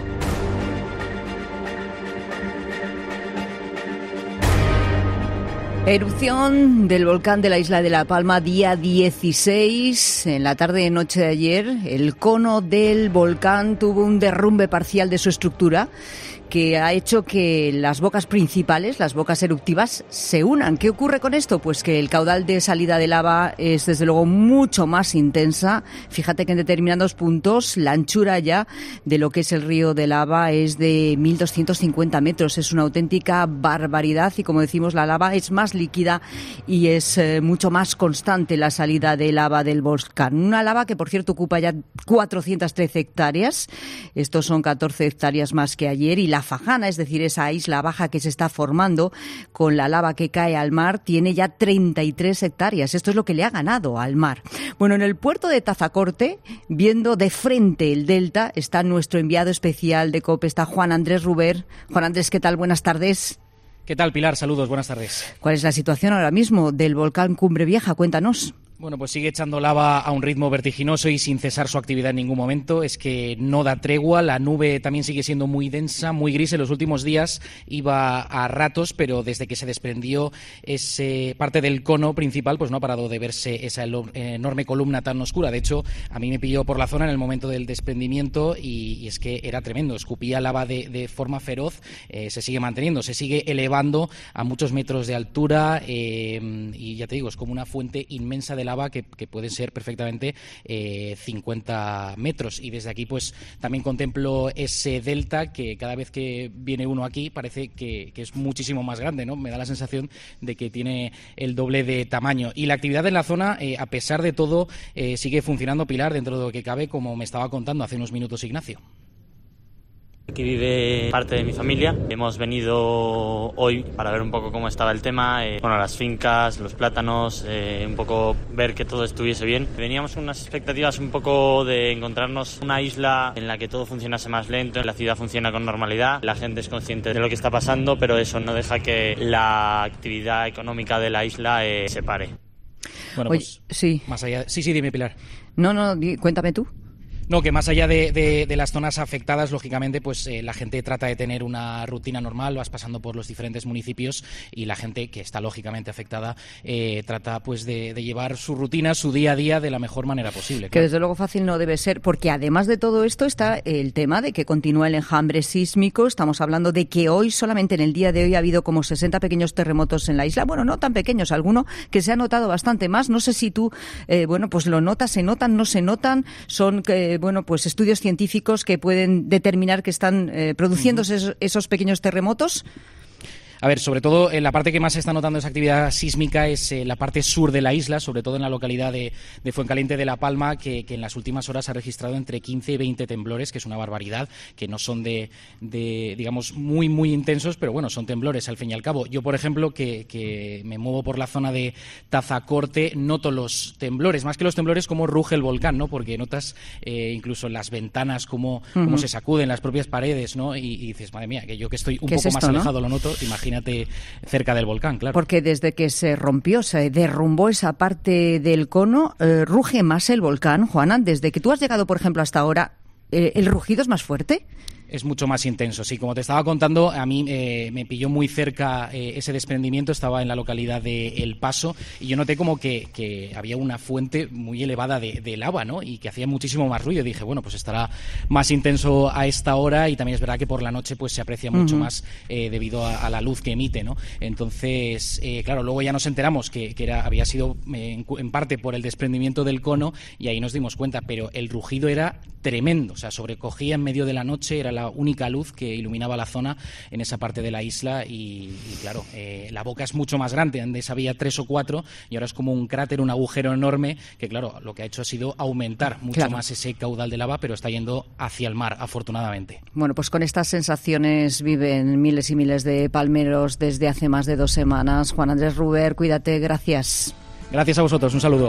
Erupción del volcán de la isla de La Palma, día 16. En la tarde y noche de ayer, el cono del volcán tuvo un derrumbe parcial de su estructura que ha hecho que las bocas principales, las bocas eruptivas, se unan. ¿Qué ocurre con esto? Pues que el caudal de salida de lava es desde luego mucho más intensa. Fíjate que en determinados puntos la anchura ya de lo que es el río de lava es de 1.250 metros. Es una auténtica barbaridad y, como decimos, la lava es más líquida y es mucho más constante la salida de lava del volcán. Una lava que, por cierto, ocupa ya 413 hectáreas. Estos son 14 hectáreas más que ayer, y la Fajana, es decir, esa isla baja que se está formando con la lava que cae al mar, tiene ya 33 hectáreas. Esto es lo que le ha ganado al mar. Bueno, en el puerto de Tazacorte, viendo de frente el delta, está nuestro enviado especial de COPE, está Juan Andrés Ruber. Juan Andrés, ¿qué tal? Buenas tardes. ¿Qué tal, Pilar? Saludos, buenas tardes. ¿Cuál es la situación ahora mismo del volcán Cumbre Vieja? Cuéntanos. Bueno, pues sigue echando lava a un ritmo vertiginoso y sin cesar su actividad en ningún momento. Es que no da tregua, la nube también sigue siendo muy densa, muy gris. En los últimos días iba a ratos, pero desde que se desprendió ese parte del cono principal, pues no ha parado de verse esa enorme columna tan oscura. De hecho, a mí me pilló por la zona en el momento del desprendimiento y es que era tremendo. Escupía lava de forma feroz, se sigue manteniendo, se sigue elevando a muchos metros de altura y ya te digo, es como una fuente inmensa de lava que pueden ser perfectamente 50 metros. Y desde aquí pues también contemplo ese delta que cada vez que viene uno aquí parece que es muchísimo más grande, ¿no? Me da la sensación de que tiene el doble de tamaño. Y la actividad en la zona, a pesar de todo, sigue funcionando, Pilar, dentro de lo que cabe, como me estaba contando hace unos minutos Ignacio. Aquí vive parte de mi familia. Hemos venido hoy para ver un poco cómo estaba el tema, las fincas, los plátanos, un poco ver que todo estuviese bien. Veníamos con unas expectativas un poco de encontrarnos una isla en la que todo funcionase más lento, la ciudad funciona con normalidad, la gente es consciente de lo que está pasando, pero eso no deja que la actividad económica de la isla se pare. Bueno, Oye, pues sí. Más allá... Sí, dime, Pilar. No, cuéntame tú. No, que más allá de las zonas afectadas, lógicamente, pues la gente trata de tener una rutina normal, vas pasando por los diferentes municipios y la gente que está lógicamente afectada trata pues de llevar su rutina, su día a día de la mejor manera posible. Que claro. desde luego fácil no debe ser, porque además de todo esto está el tema de que continúa el enjambre sísmico. Estamos hablando de que hoy, solamente en el día de hoy, ha habido como 60 pequeños terremotos en la isla. Bueno, no tan pequeños, alguno que se ha notado bastante más. No sé si tú, pues lo notas, se notan, no se notan, son pues estudios científicos que pueden determinar que están produciéndose esos pequeños terremotos. A ver, sobre todo la parte que más se está notando esa actividad sísmica es la parte sur de la isla, sobre todo en la localidad de Fuencaliente de La Palma, que en las últimas horas ha registrado entre 15 y 20 temblores, que es una barbaridad, que no son de digamos, muy, muy intensos, pero bueno, son temblores al fin y al cabo. Yo, por ejemplo, que me muevo por la zona de Tazacorte, noto los temblores, más que los temblores, cómo ruge el volcán, ¿no? Porque notas incluso en las ventanas cómo se sacuden las propias paredes, ¿no? Y dices, madre mía, que yo que estoy un poco más alejado, ¿no? Lo noto, imagínate cerca del volcán, claro. Porque desde que se rompió, se derrumbó esa parte del cono, ruge más el volcán, Juana. Desde que tú has llegado, por ejemplo, hasta ahora, ¿el rugido es más fuerte? Es mucho más intenso, sí. Como te estaba contando, a mí me pilló muy cerca ese desprendimiento. Estaba en la localidad de El Paso y yo noté como que había una fuente muy elevada de lava, ¿no? Y que hacía muchísimo más ruido. Dije, bueno, pues estará más intenso a esta hora, y también es verdad que por la noche pues se aprecia mucho más debido a la luz que emite, ¿no? Entonces, claro, luego ya nos enteramos que había sido en parte por el desprendimiento del cono, y ahí nos dimos cuenta, pero el rugido era tremendo, o sea, sobrecogía en medio de la noche, era la única luz que iluminaba la zona en esa parte de la isla, y claro, la boca es mucho más grande. Antes había 3 o 4 y ahora es como un cráter, un agujero enorme, que claro, lo que ha hecho ha sido aumentar mucho más ese caudal de lava, pero está yendo hacia el mar, afortunadamente. Bueno, pues con estas sensaciones viven miles y miles de palmeros desde hace más de 2 semanas. Juan Andrés Ruber, cuídate, gracias. Gracias a vosotros, un saludo.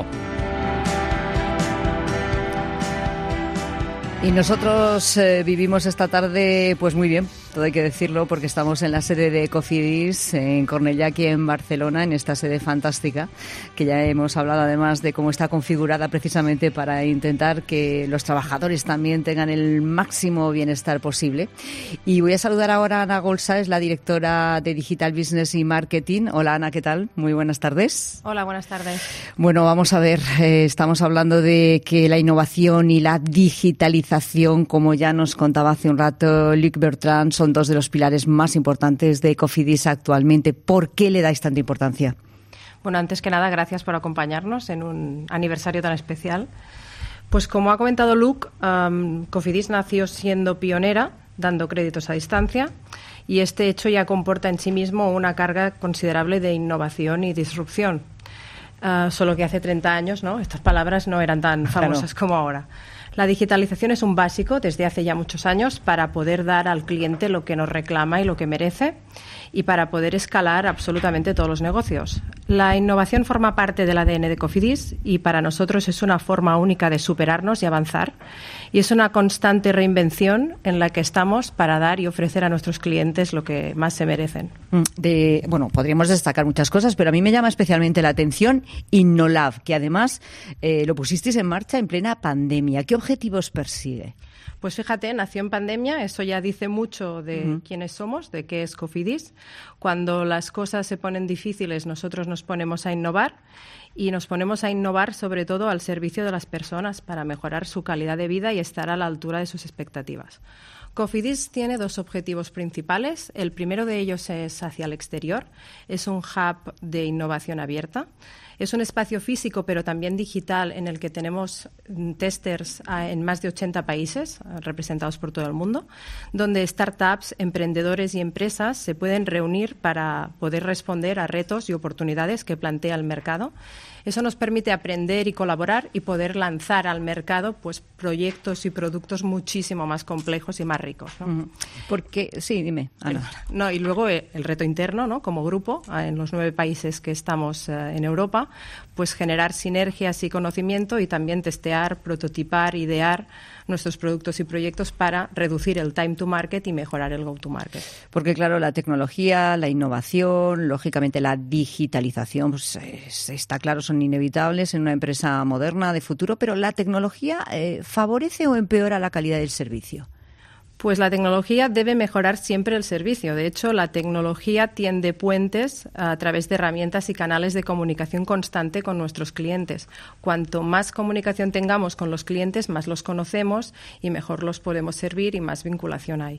Y nosotros vivimos esta tarde pues muy bien, todo hay que decirlo, porque estamos en la sede de Cofidis, en Cornellà, aquí en Barcelona, en esta sede fantástica, que ya hemos hablado además de cómo está configurada precisamente para intentar que los trabajadores también tengan el máximo bienestar posible. Y voy a saludar ahora a Ana Golsa, es la directora de Digital Business y Marketing. Hola Ana, ¿qué tal? Muy buenas tardes. Hola, buenas tardes. Bueno, vamos a ver, estamos hablando de que la innovación y la digitalización, como ya nos contaba hace un rato Luc Bertrand, son 2 de los pilares más importantes de Cofidis actualmente. ¿Por qué le dais tanta importancia? Bueno, antes que nada, gracias por acompañarnos en un aniversario tan especial. Pues como ha comentado Luc, Cofidis nació siendo pionera, dando créditos a distancia, y este hecho ya comporta en sí mismo una carga considerable de innovación y disrupción. Solo que hace 30 años, ¿no?, estas palabras no eran tan famosas como ahora. La digitalización es un básico desde hace ya muchos años para poder dar al cliente lo que nos reclama y lo que merece, y para poder escalar absolutamente todos los negocios. La innovación forma parte del ADN de Cofidis, y para nosotros es una forma única de superarnos y avanzar, y es una constante reinvención en la que estamos para dar y ofrecer a nuestros clientes lo que más se merecen. Bueno, podríamos destacar muchas cosas, pero a mí me llama especialmente la atención InnoLab, que además lo pusisteis en marcha en plena pandemia. ¿Qué objetivos persigue? Pues fíjate, nació en pandemia, eso ya dice mucho de quiénes somos, de qué es Cofidis. Cuando las cosas se ponen difíciles, nosotros nos ponemos a innovar, y nos ponemos a innovar sobre todo al servicio de las personas para mejorar su calidad de vida y estar a la altura de sus expectativas. Cofidis tiene 2 objetivos principales. El primero de ellos es hacia el exterior. Es un hub de innovación abierta. Es un espacio físico, pero también digital, en el que tenemos testers en más de 80 países, representados por todo el mundo, donde startups, emprendedores y empresas se pueden reunir para poder responder a retos y oportunidades que plantea el mercado. Eso nos permite aprender y colaborar y poder lanzar al mercado pues proyectos y productos muchísimo más complejos y más ricos, ¿no? Porque, sí, dime, Ana. No, y luego el reto interno, ¿no?, como grupo, en los 9 países que estamos en Europa, pues generar sinergias y conocimiento, y también testear, prototipar, idear nuestros productos y proyectos para reducir el time to market y mejorar el go to market. Porque claro, la tecnología, la innovación, lógicamente la digitalización, pues está claro, son inevitables en una empresa moderna de futuro, pero ¿la tecnología favorece o empeora la calidad del servicio? Pues la tecnología debe mejorar siempre el servicio. De hecho, la tecnología tiende puentes a través de herramientas y canales de comunicación constante con nuestros clientes. Cuanto más comunicación tengamos con los clientes, más los conocemos y mejor los podemos servir y más vinculación hay.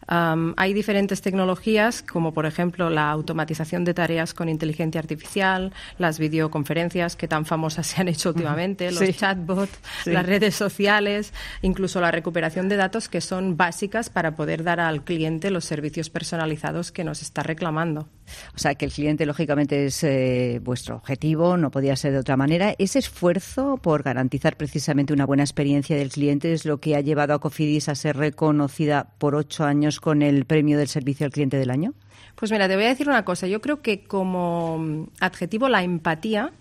Hay diferentes tecnologías, como por ejemplo la automatización de tareas con inteligencia artificial, las videoconferencias que tan famosas se han hecho últimamente, los chatbots, las redes sociales, incluso la recuperación de datos, que son básicos básicas para poder dar al cliente los servicios personalizados que nos está reclamando. O sea, que el cliente, lógicamente, es vuestro objetivo, no podía ser de otra manera. Ese esfuerzo por garantizar precisamente una buena experiencia del cliente es lo que ha llevado a Cofidis a ser reconocida por 8 años con el premio del Servicio al Cliente del Año. Pues mira, te voy a decir una cosa. Yo creo que como adjetivo la empatía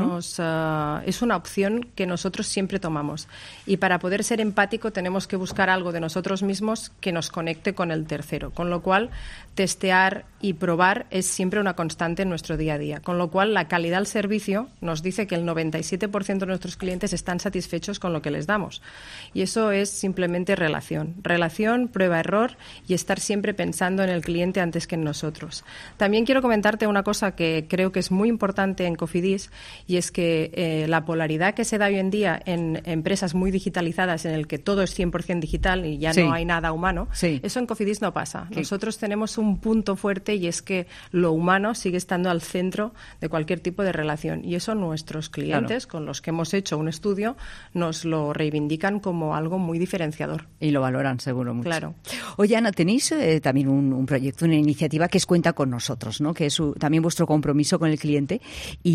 es una opción que nosotros siempre tomamos. Y para poder ser empático tenemos que buscar algo de nosotros mismos que nos conecte con el tercero. Con lo cual, testear y probar es siempre una constante en nuestro día a día. Con lo cual, la calidad del servicio nos dice que el 97% de nuestros clientes están satisfechos con lo que les damos. Y eso es simplemente relación. Relación, prueba-error y estar siempre pensando en el cliente antes que en nosotros. También quiero comentarte una cosa que creo que es muy importante en Cofidis, y es que la polaridad que se da hoy en día en empresas muy digitalizadas, en el que todo es 100% digital y ya no hay nada humano, eso en Cofidis no pasa. Nosotros tenemos un punto fuerte y es que lo humano sigue estando al centro de cualquier tipo de relación. Y eso nuestros clientes, con los que hemos hecho un estudio, nos lo reivindican como algo muy diferenciador. Y lo valoran seguro mucho. Claro. Oye, Ana, tenéis también un proyecto, una iniciativa que es Cuenta con Nosotros, ¿no? Que es también vuestro compromiso con el cliente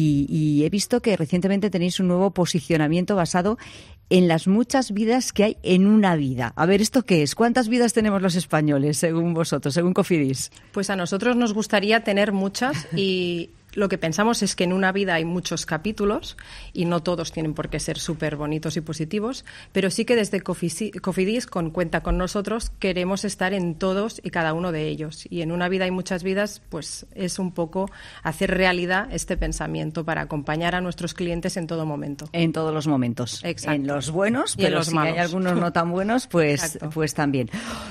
y he visto que recientemente tenéis un nuevo posicionamiento basado en las muchas vidas que hay en una vida. A ver, ¿esto qué es? ¿Cuántas vidas tenemos los españoles, según vosotros, según Cofidis? Pues a nosotros nos gustaría tener muchas y lo que pensamos es que en una vida hay muchos capítulos y no todos tienen por qué ser súper bonitos y positivos, pero sí que desde Cofidis, con Cuenta con Nosotros, queremos estar en todos y cada uno de ellos. Y en una vida hay muchas vidas, pues es un poco hacer realidad este pensamiento para acompañar a nuestros clientes en todo momento. En todos los momentos. Exacto. En los buenos, y pero en los si malos. hay algunos no tan buenos, pues también.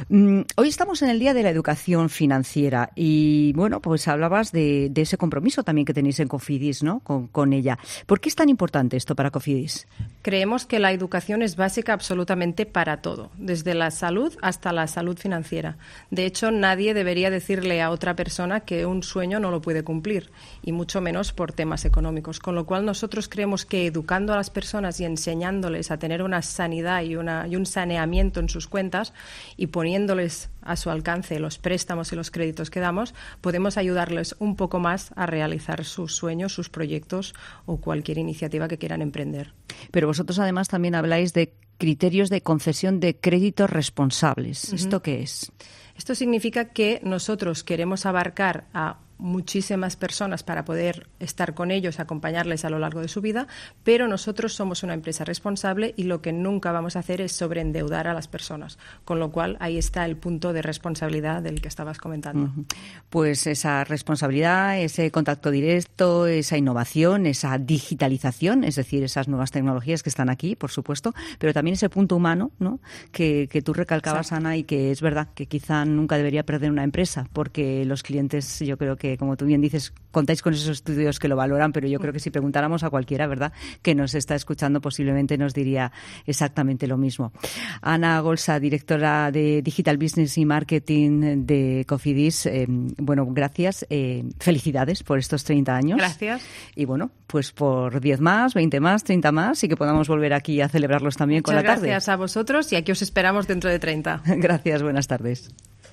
Hoy estamos en el Día de la Educación Financiera y, bueno, pues hablabas de ese compromiso también que tenéis en Cofidis, ¿no? Con ella. ¿Por qué es tan importante esto para Cofidis? Creemos que la educación es básica absolutamente para todo, desde la salud hasta la salud financiera. De hecho, nadie debería decirle a otra persona que un sueño no lo puede cumplir, y mucho menos por temas económicos. Con lo cual, nosotros creemos que educando a las personas y enseñándoles a tener una sanidad y un saneamiento en sus cuentas y poniéndoles a su alcance los préstamos y los créditos que damos, podemos ayudarles un poco más a realizar sus sueños, sus proyectos o cualquier iniciativa que quieran emprender. Pero vosotros además también habláis de criterios de concesión de créditos responsables. ¿Esto qué es? Esto significa que nosotros queremos abarcar a muchísimas personas para poder estar con ellos, acompañarles a lo largo de su vida, pero nosotros somos una empresa responsable y lo que nunca vamos a hacer es sobreendeudar a las personas, con lo cual ahí está el punto de responsabilidad del que estabas comentando. Pues esa responsabilidad, ese contacto directo, esa innovación, esa digitalización, es decir, esas nuevas tecnologías que están aquí, por supuesto, pero también ese punto humano, ¿no? que tú recalcabas, Ana, y que es verdad que quizá nunca debería perder una empresa, porque los clientes, yo creo que, como tú bien dices, contáis con esos estudios que lo valoran, pero yo creo que si preguntáramos a cualquiera, ¿verdad?, que nos está escuchando, posiblemente nos diría exactamente lo mismo. Ana Golsa, directora de Digital Business y Marketing de Cofidis, bueno, gracias. Felicidades por estos 30 años. Gracias. Y bueno, pues por 10 más, 20 más, 30 más, y que podamos volver aquí a celebrarlos también con la tarde. Muchas gracias a vosotros y aquí os esperamos dentro de 30. Gracias, buenas tardes.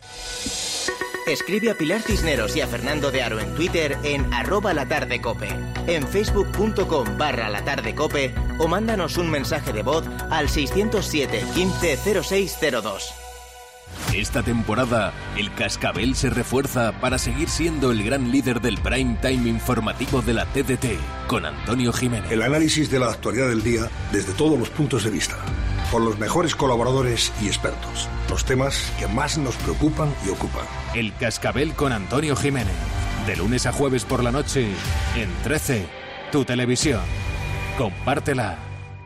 Escribe a Pilar Cisneros y a Fernando de Aro en Twitter en @latardecope, en facebook.com/latardecope o mándanos un mensaje de voz al 607 15 0602. Esta temporada, el Cascabel se refuerza para seguir siendo el gran líder del prime time informativo de la TDT, con Antonio Jiménez. El análisis de la actualidad del día desde todos los puntos de vista, con los mejores colaboradores y expertos, los temas que más nos preocupan y ocupan. El Cascabel con Antonio Jiménez, de lunes a jueves por la noche, en 13, tu televisión. Compártela.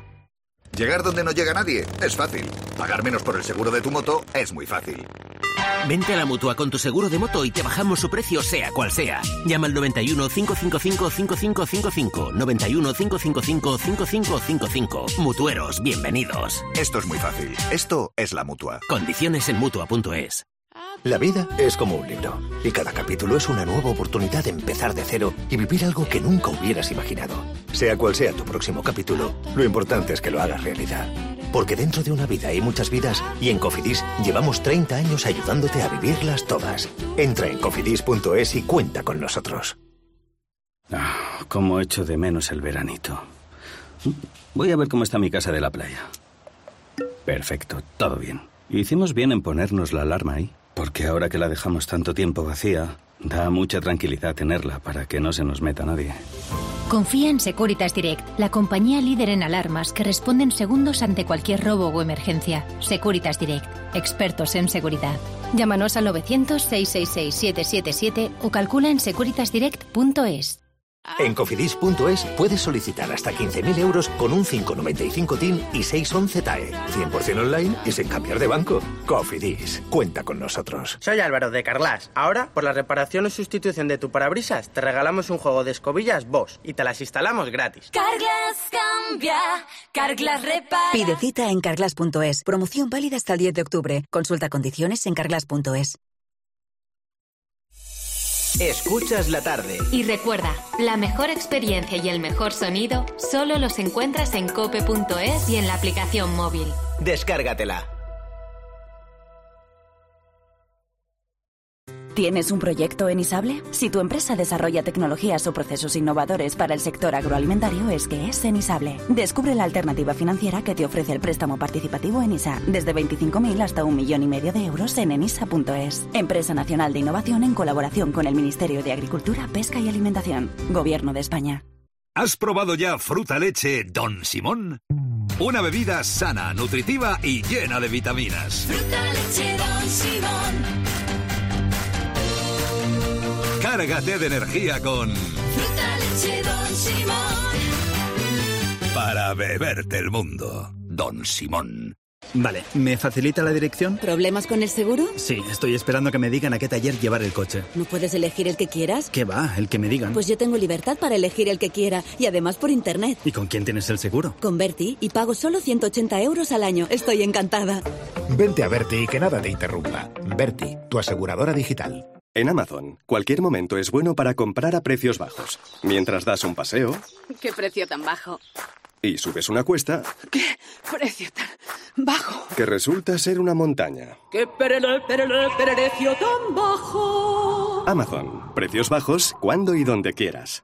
Llegar donde no llega nadie es fácil. Pagar menos por el seguro de tu moto es muy fácil. Vente a la Mutua con tu seguro de moto y te bajamos su precio sea cual sea. Llama al 91 555 5555. 91 555 5555. Mutueros, bienvenidos. Esto es muy fácil. Esto es la Mutua. Condiciones en Mutua.es. La vida es como un libro y cada capítulo es una nueva oportunidad de empezar de cero y vivir algo que nunca hubieras imaginado. Sea cual sea tu próximo capítulo, lo importante es que lo hagas realidad. Porque dentro de una vida hay muchas vidas y en Cofidis llevamos 30 años ayudándote a vivirlas todas. Entra en cofidis.es y cuenta con nosotros. Cómo echo de menos el veranito. Voy a ver cómo está mi casa de la playa. Perfecto, todo bien. Hicimos bien en ponernos la alarma ahí, porque ahora que la dejamos tanto tiempo vacía, da mucha tranquilidad tenerla para que no se nos meta nadie. Confía en Securitas Direct, la compañía líder en alarmas que responde en segundos ante cualquier robo o emergencia. Securitas Direct, expertos en seguridad. Llámanos al 900-666-777 o calcula en securitasdirect.es. En cofidis.es puedes solicitar hasta 15.000 euros con un 595 TIN y 611 TAE. 100% online y sin cambiar de banco. Cofidis, cuenta con nosotros. Soy Álvaro de Carglass. Ahora, por la reparación o sustitución de tu parabrisas, te regalamos un juego de escobillas Bosch y te las instalamos gratis. Carglass cambia, Carglass repara. Pide cita en carglass.es. Promoción válida hasta el 10 de octubre. Consulta condiciones en carglass.es. Escuchas la tarde. Y recuerda, la mejor experiencia y el mejor sonido solo los encuentras en cope.es y en la aplicación móvil. Descárgatela. ¿Tienes un proyecto en Isable? Si tu empresa desarrolla tecnologías o procesos innovadores para el sector agroalimentario, es que es en Isable. Descubre la alternativa financiera que te ofrece el préstamo participativo en ISA, desde 25.000 hasta 1,5 millones de euros en enisa.es. Empresa Nacional de Innovación en colaboración con el Ministerio de Agricultura, Pesca y Alimentación. Gobierno de España. ¿Has probado ya Fruta Leche Don Simón? Una bebida sana, nutritiva y llena de vitaminas. Fruta Leche Don Simón. Cárgate de energía con Fruta Leche Don Simón. para beberte el mundo. Don Simón. Vale, ¿me facilita la dirección? ¿Problemas con el seguro? Sí, estoy esperando que me digan a qué taller llevar el coche. ¿No puedes elegir el que quieras? ¿Qué va? El que me digan. Pues yo tengo libertad para elegir el que quiera y además por internet. ¿Y con quién tienes el seguro? Con Berti y pago solo 180 euros al año. Estoy encantada. Vente a Berti y que nada te interrumpa. Berti, tu aseguradora digital. En Amazon, cualquier momento es bueno para comprar a precios bajos. Mientras das un paseo... ¡Qué precio tan bajo! Y subes una cuesta... ¡Qué precio tan bajo! Que resulta ser una montaña. ¡Qué precio tan bajo! Amazon, precios bajos cuando y donde quieras.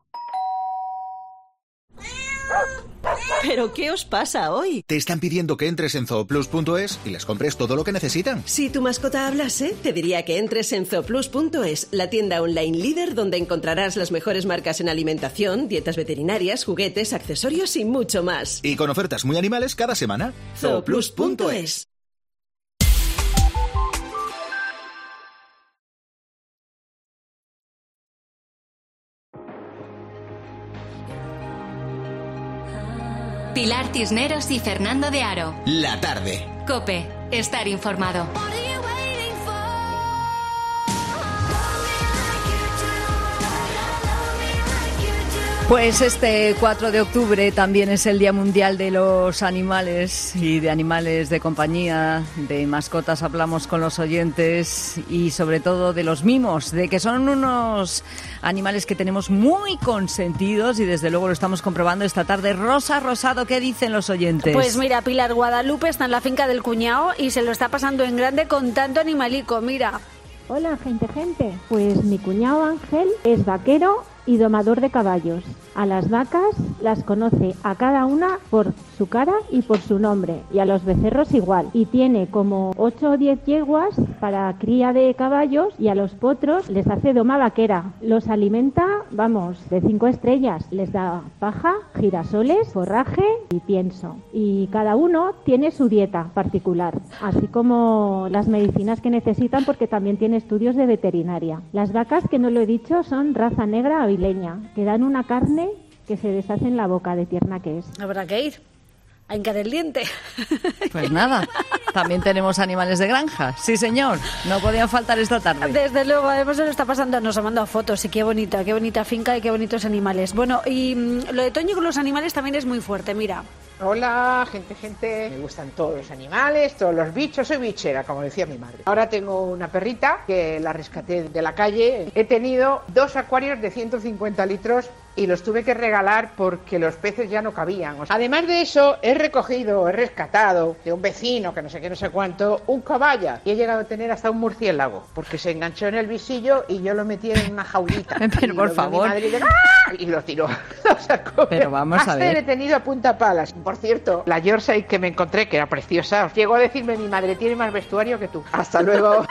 ¿Pero qué os pasa hoy? Te están pidiendo que entres en zooplus.es y les compres todo lo que necesitan. Si tu mascota hablase, te diría que entres en zooplus.es, la tienda online líder donde encontrarás las mejores marcas en alimentación, dietas veterinarias, juguetes, accesorios y mucho más. Y con ofertas muy animales cada semana. Zooplus.es. Pilar Cisneros y Fernando de Aro. La tarde. COPE. Estar informado. Pues este 4 de octubre también es el Día Mundial de los Animales y de animales de compañía, de mascotas. Hablamos con los oyentes y sobre todo de los mimos, de que son unos animales que tenemos muy consentidos y desde luego lo estamos comprobando esta tarde. Rosa Rosado, ¿qué dicen los oyentes? Pues mira, Pilar, Guadalupe está en la finca del cuñado y se lo está pasando en grande con tanto animalico, mira. Hola, gente. Pues mi cuñado Ángel es vaquero y domador de caballos. A las vacas las conoce a cada una por su cara y por su nombre, y a los becerros igual. Y tiene como 8 o 10 yeguas para cría de caballos y a los potros les hace doma vaquera. Los alimenta, vamos, de 5 estrellas. Les da paja, girasoles, forraje y pienso. Y cada uno tiene su dieta particular, así como las medicinas que necesitan porque también tiene estudios de veterinaria. Las vacas, que no lo he dicho, son raza negra avileña, que dan una carne que se deshace en la boca de tierna que es. Habrá que ir a hincar el diente. Pues nada, también tenemos animales de granja. Sí, señor, no podían faltar esta tarde. Desde luego, además se lo está pasando, nos ha mandado fotos y qué bonita finca y qué bonitos animales. Bueno, y lo de Toñi con los animales también es muy fuerte, mira. Hola, gente. Me gustan todos los animales, todos los bichos. Soy bichera, como decía mi madre. Ahora tengo una perrita que la rescaté de la calle. He tenido 2 acuarios de 150 litros y los tuve que regalar porque los peces ya no cabían. Además de eso, he rescatado de un vecino, que no sé qué, no sé cuánto, un caballa. Y he llegado a tener hasta un murciélago, porque se enganchó en el visillo y yo lo metí en una jaulita. Pero por favor. Y lo tiró. Lo sacó. Pero vamos a ver. He tenido a punta palas. Por cierto, la Yorkshire que me encontré, que era preciosa, llegó a decirme: mi madre tiene más vestuario que tú. Hasta luego.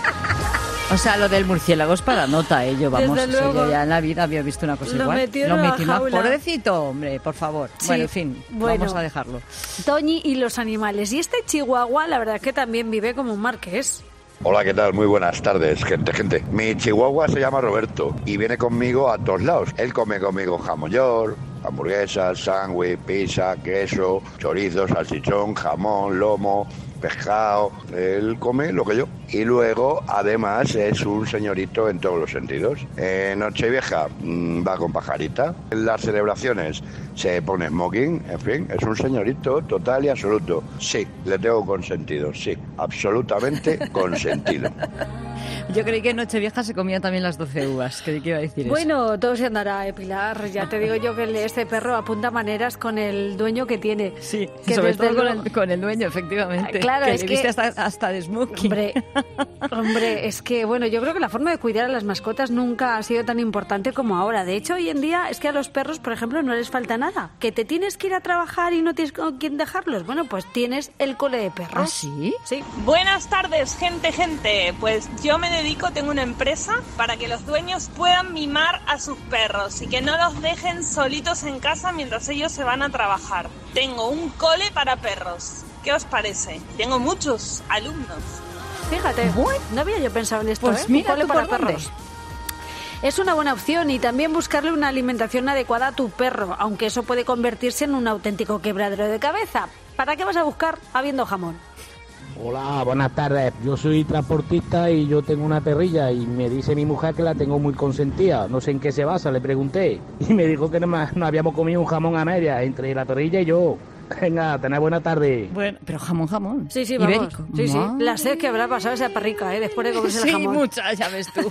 O sea, lo del murciélago es para nota, yo vamos. Desde luego. Yo ya en la vida había visto una cosa igual. Lo metí en una jaula. Pobrecito, hombre, por favor. Sí, bueno, en fin, vamos a dejarlo. Toñi y los animales. Y este chihuahua, la verdad que también vive como un marqués. Hola, ¿qué tal? Muy buenas tardes, gente. Mi chihuahua se llama Roberto y viene conmigo a todos lados. Él come conmigo jamón york, hamburguesas, sándwich, pizza, queso, chorizo, salchichón, jamón, lomo, pescado. Él come lo que yo. Y luego, además, es un señorito en todos los sentidos. En Nochevieja va con pajarita. En las celebraciones se pone smoking. En fin, es un señorito total y absoluto. Sí, le tengo consentido. Sí, absolutamente consentido. Yo creí que en Nochevieja se comían también las 12 uvas. Creí que iba a decir Bueno, todo se andará, Pilar. Ya te digo yo que este perro apunta maneras con el dueño que tiene. Sí, que sobre todo con el dueño, efectivamente. Claro, que es le que... viste hasta de smoking. Hombre, es que, bueno, yo creo que la forma de cuidar a las mascotas nunca ha sido tan importante como ahora. De hecho, hoy en día es que a los perros, por ejemplo, no les falta nada. ¿Que te tienes que ir a trabajar y no tienes con quién dejarlos? Bueno, pues tienes el cole de perros. ¿Ah, sí? Sí. Buenas tardes, gente. Pues yo tengo una empresa para que los dueños puedan mimar a sus perros y que no los dejen solitos en casa mientras ellos se van a trabajar. Tengo un cole para perros. ¿Qué os parece? Tengo muchos alumnos. Fíjate, no había yo pensado en esto, pues mira, un cole para perros. Es una buena opción y también buscarle una alimentación adecuada a tu perro, aunque eso puede convertirse en un auténtico quebradero de cabeza. ¿Para qué vas a buscar habiendo jamón? Hola, buenas tardes. Yo soy transportista y yo tengo una perrilla y me dice mi mujer que la tengo muy consentida. No sé en qué se basa, le pregunté. Y me dijo que nos habíamos comido un jamón a medias entre la perrilla y yo. Venga, tened buena tarde. Bueno, pero jamón. Sí, vamos. Ibérico. Sí. La sed que habrá pasado esa perrica, después de comerse el jamón. Sí, mucha, ya ves tú.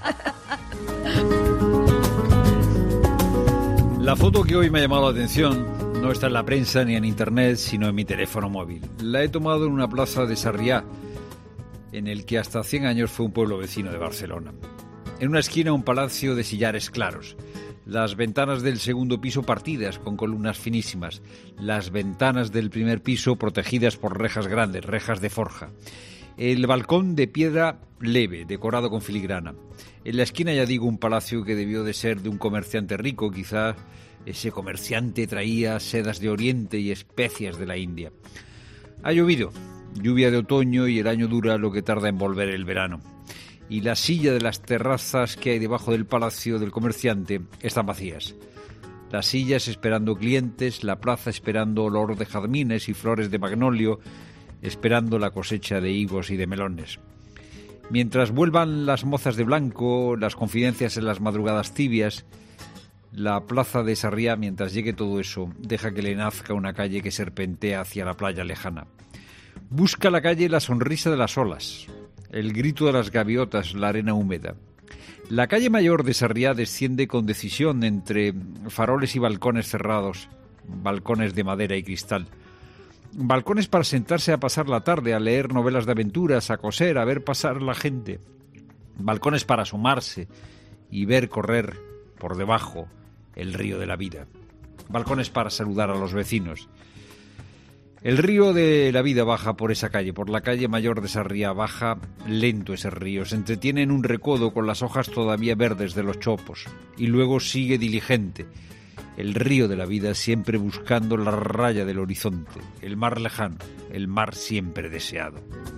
La foto que hoy me ha llamado la atención no está en la prensa ni en internet, sino en mi teléfono móvil. La he tomado en una plaza de Sarriá, en el que hasta 100 años fue un pueblo vecino de Barcelona. En una esquina un palacio de sillares claros. Las ventanas del segundo piso partidas con columnas finísimas. Las ventanas del primer piso protegidas por rejas grandes, rejas de forja. El balcón de piedra leve, decorado con filigrana. En la esquina, ya digo, un palacio que debió de ser de un comerciante rico, quizá. Ese comerciante traía sedas de Oriente y especias de la India. Ha llovido, lluvia de otoño, y el año dura lo que tarda en volver el verano. Y la silla de las terrazas que hay debajo del palacio del comerciante están vacías. Las sillas esperando clientes, la plaza esperando olor de jazmines y flores de magnolio, esperando la cosecha de higos y de melones. Mientras vuelvan las mozas de blanco, las confidencias en las madrugadas tibias, la plaza de Sarriá, mientras llegue todo eso, deja que le nazca una calle que serpentea hacia la playa lejana. Busca la calle la sonrisa de las olas, el grito de las gaviotas, la arena húmeda. La calle mayor de Sarriá desciende con decisión entre faroles y balcones cerrados, balcones de madera y cristal. Balcones para sentarse a pasar la tarde, a leer novelas de aventuras, a coser, a ver pasar la gente. Balcones para asomarse y ver correr por debajo el río de la vida. Balcones para saludar a los vecinos. El río de la vida baja por esa calle, por la calle mayor de Sarriá. Baja lento ese río, se entretiene en un recodo con las hojas todavía verdes de los chopos, y luego sigue diligente. El río de la vida siempre buscando la raya del horizonte, el mar lejano, el mar siempre deseado.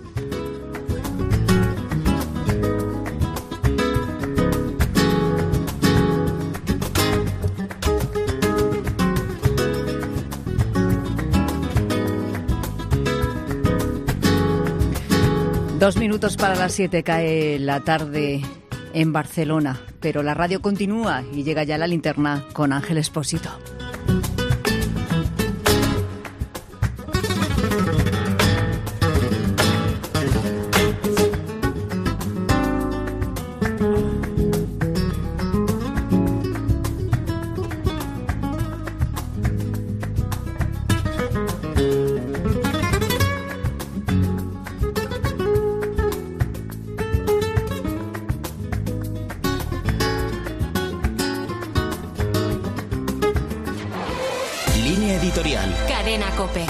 Dos minutos para las 7, cae la tarde en Barcelona, pero la radio continúa y llega ya la linterna con Ángel Expósito. Línea editorial. Cadena COPE.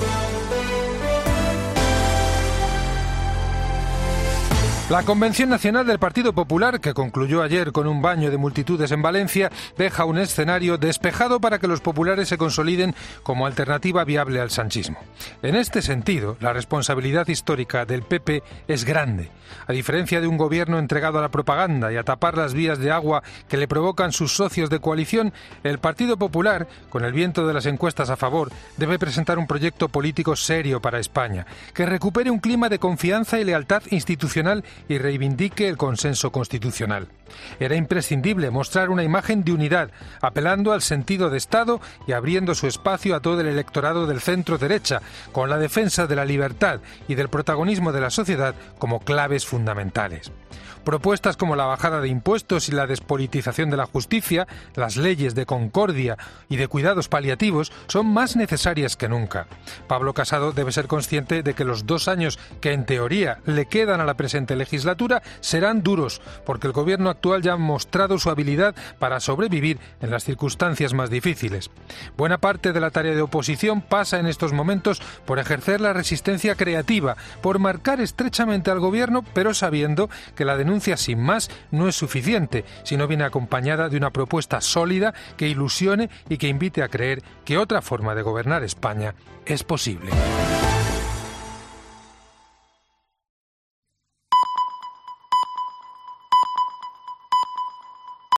La Convención Nacional del Partido Popular, que concluyó ayer con un baño de multitudes en Valencia, deja un escenario despejado para que los populares se consoliden como alternativa viable al sanchismo. En este sentido, la responsabilidad histórica del PP es grande. A diferencia de un gobierno entregado a la propaganda y a tapar las vías de agua que le provocan sus socios de coalición, el Partido Popular, con el viento de las encuestas a favor, debe presentar un proyecto político serio para España, que recupere un clima de confianza y lealtad institucional y reivindique el consenso constitucional. Era imprescindible mostrar una imagen de unidad, apelando al sentido de Estado y abriendo su espacio a todo el electorado del centro-derecha, con la defensa de la libertad y del protagonismo de la sociedad como claves fundamentales. Propuestas como la bajada de impuestos y la despolitización de la justicia, las leyes de concordia y de cuidados paliativos son más necesarias que nunca. Pablo Casado debe ser consciente de que los 2 años que en teoría le quedan a la presente legislatura serán duros, porque el gobierno actual ya ha mostrado su habilidad para sobrevivir en las circunstancias más difíciles. Buena parte de la tarea de oposición pasa en estos momentos por ejercer la resistencia creativa, por marcar estrechamente al gobierno, pero sabiendo que la denuncia sin más no es suficiente, sino viene acompañada de una propuesta sólida que ilusione y que invite a creer que otra forma de gobernar España es posible.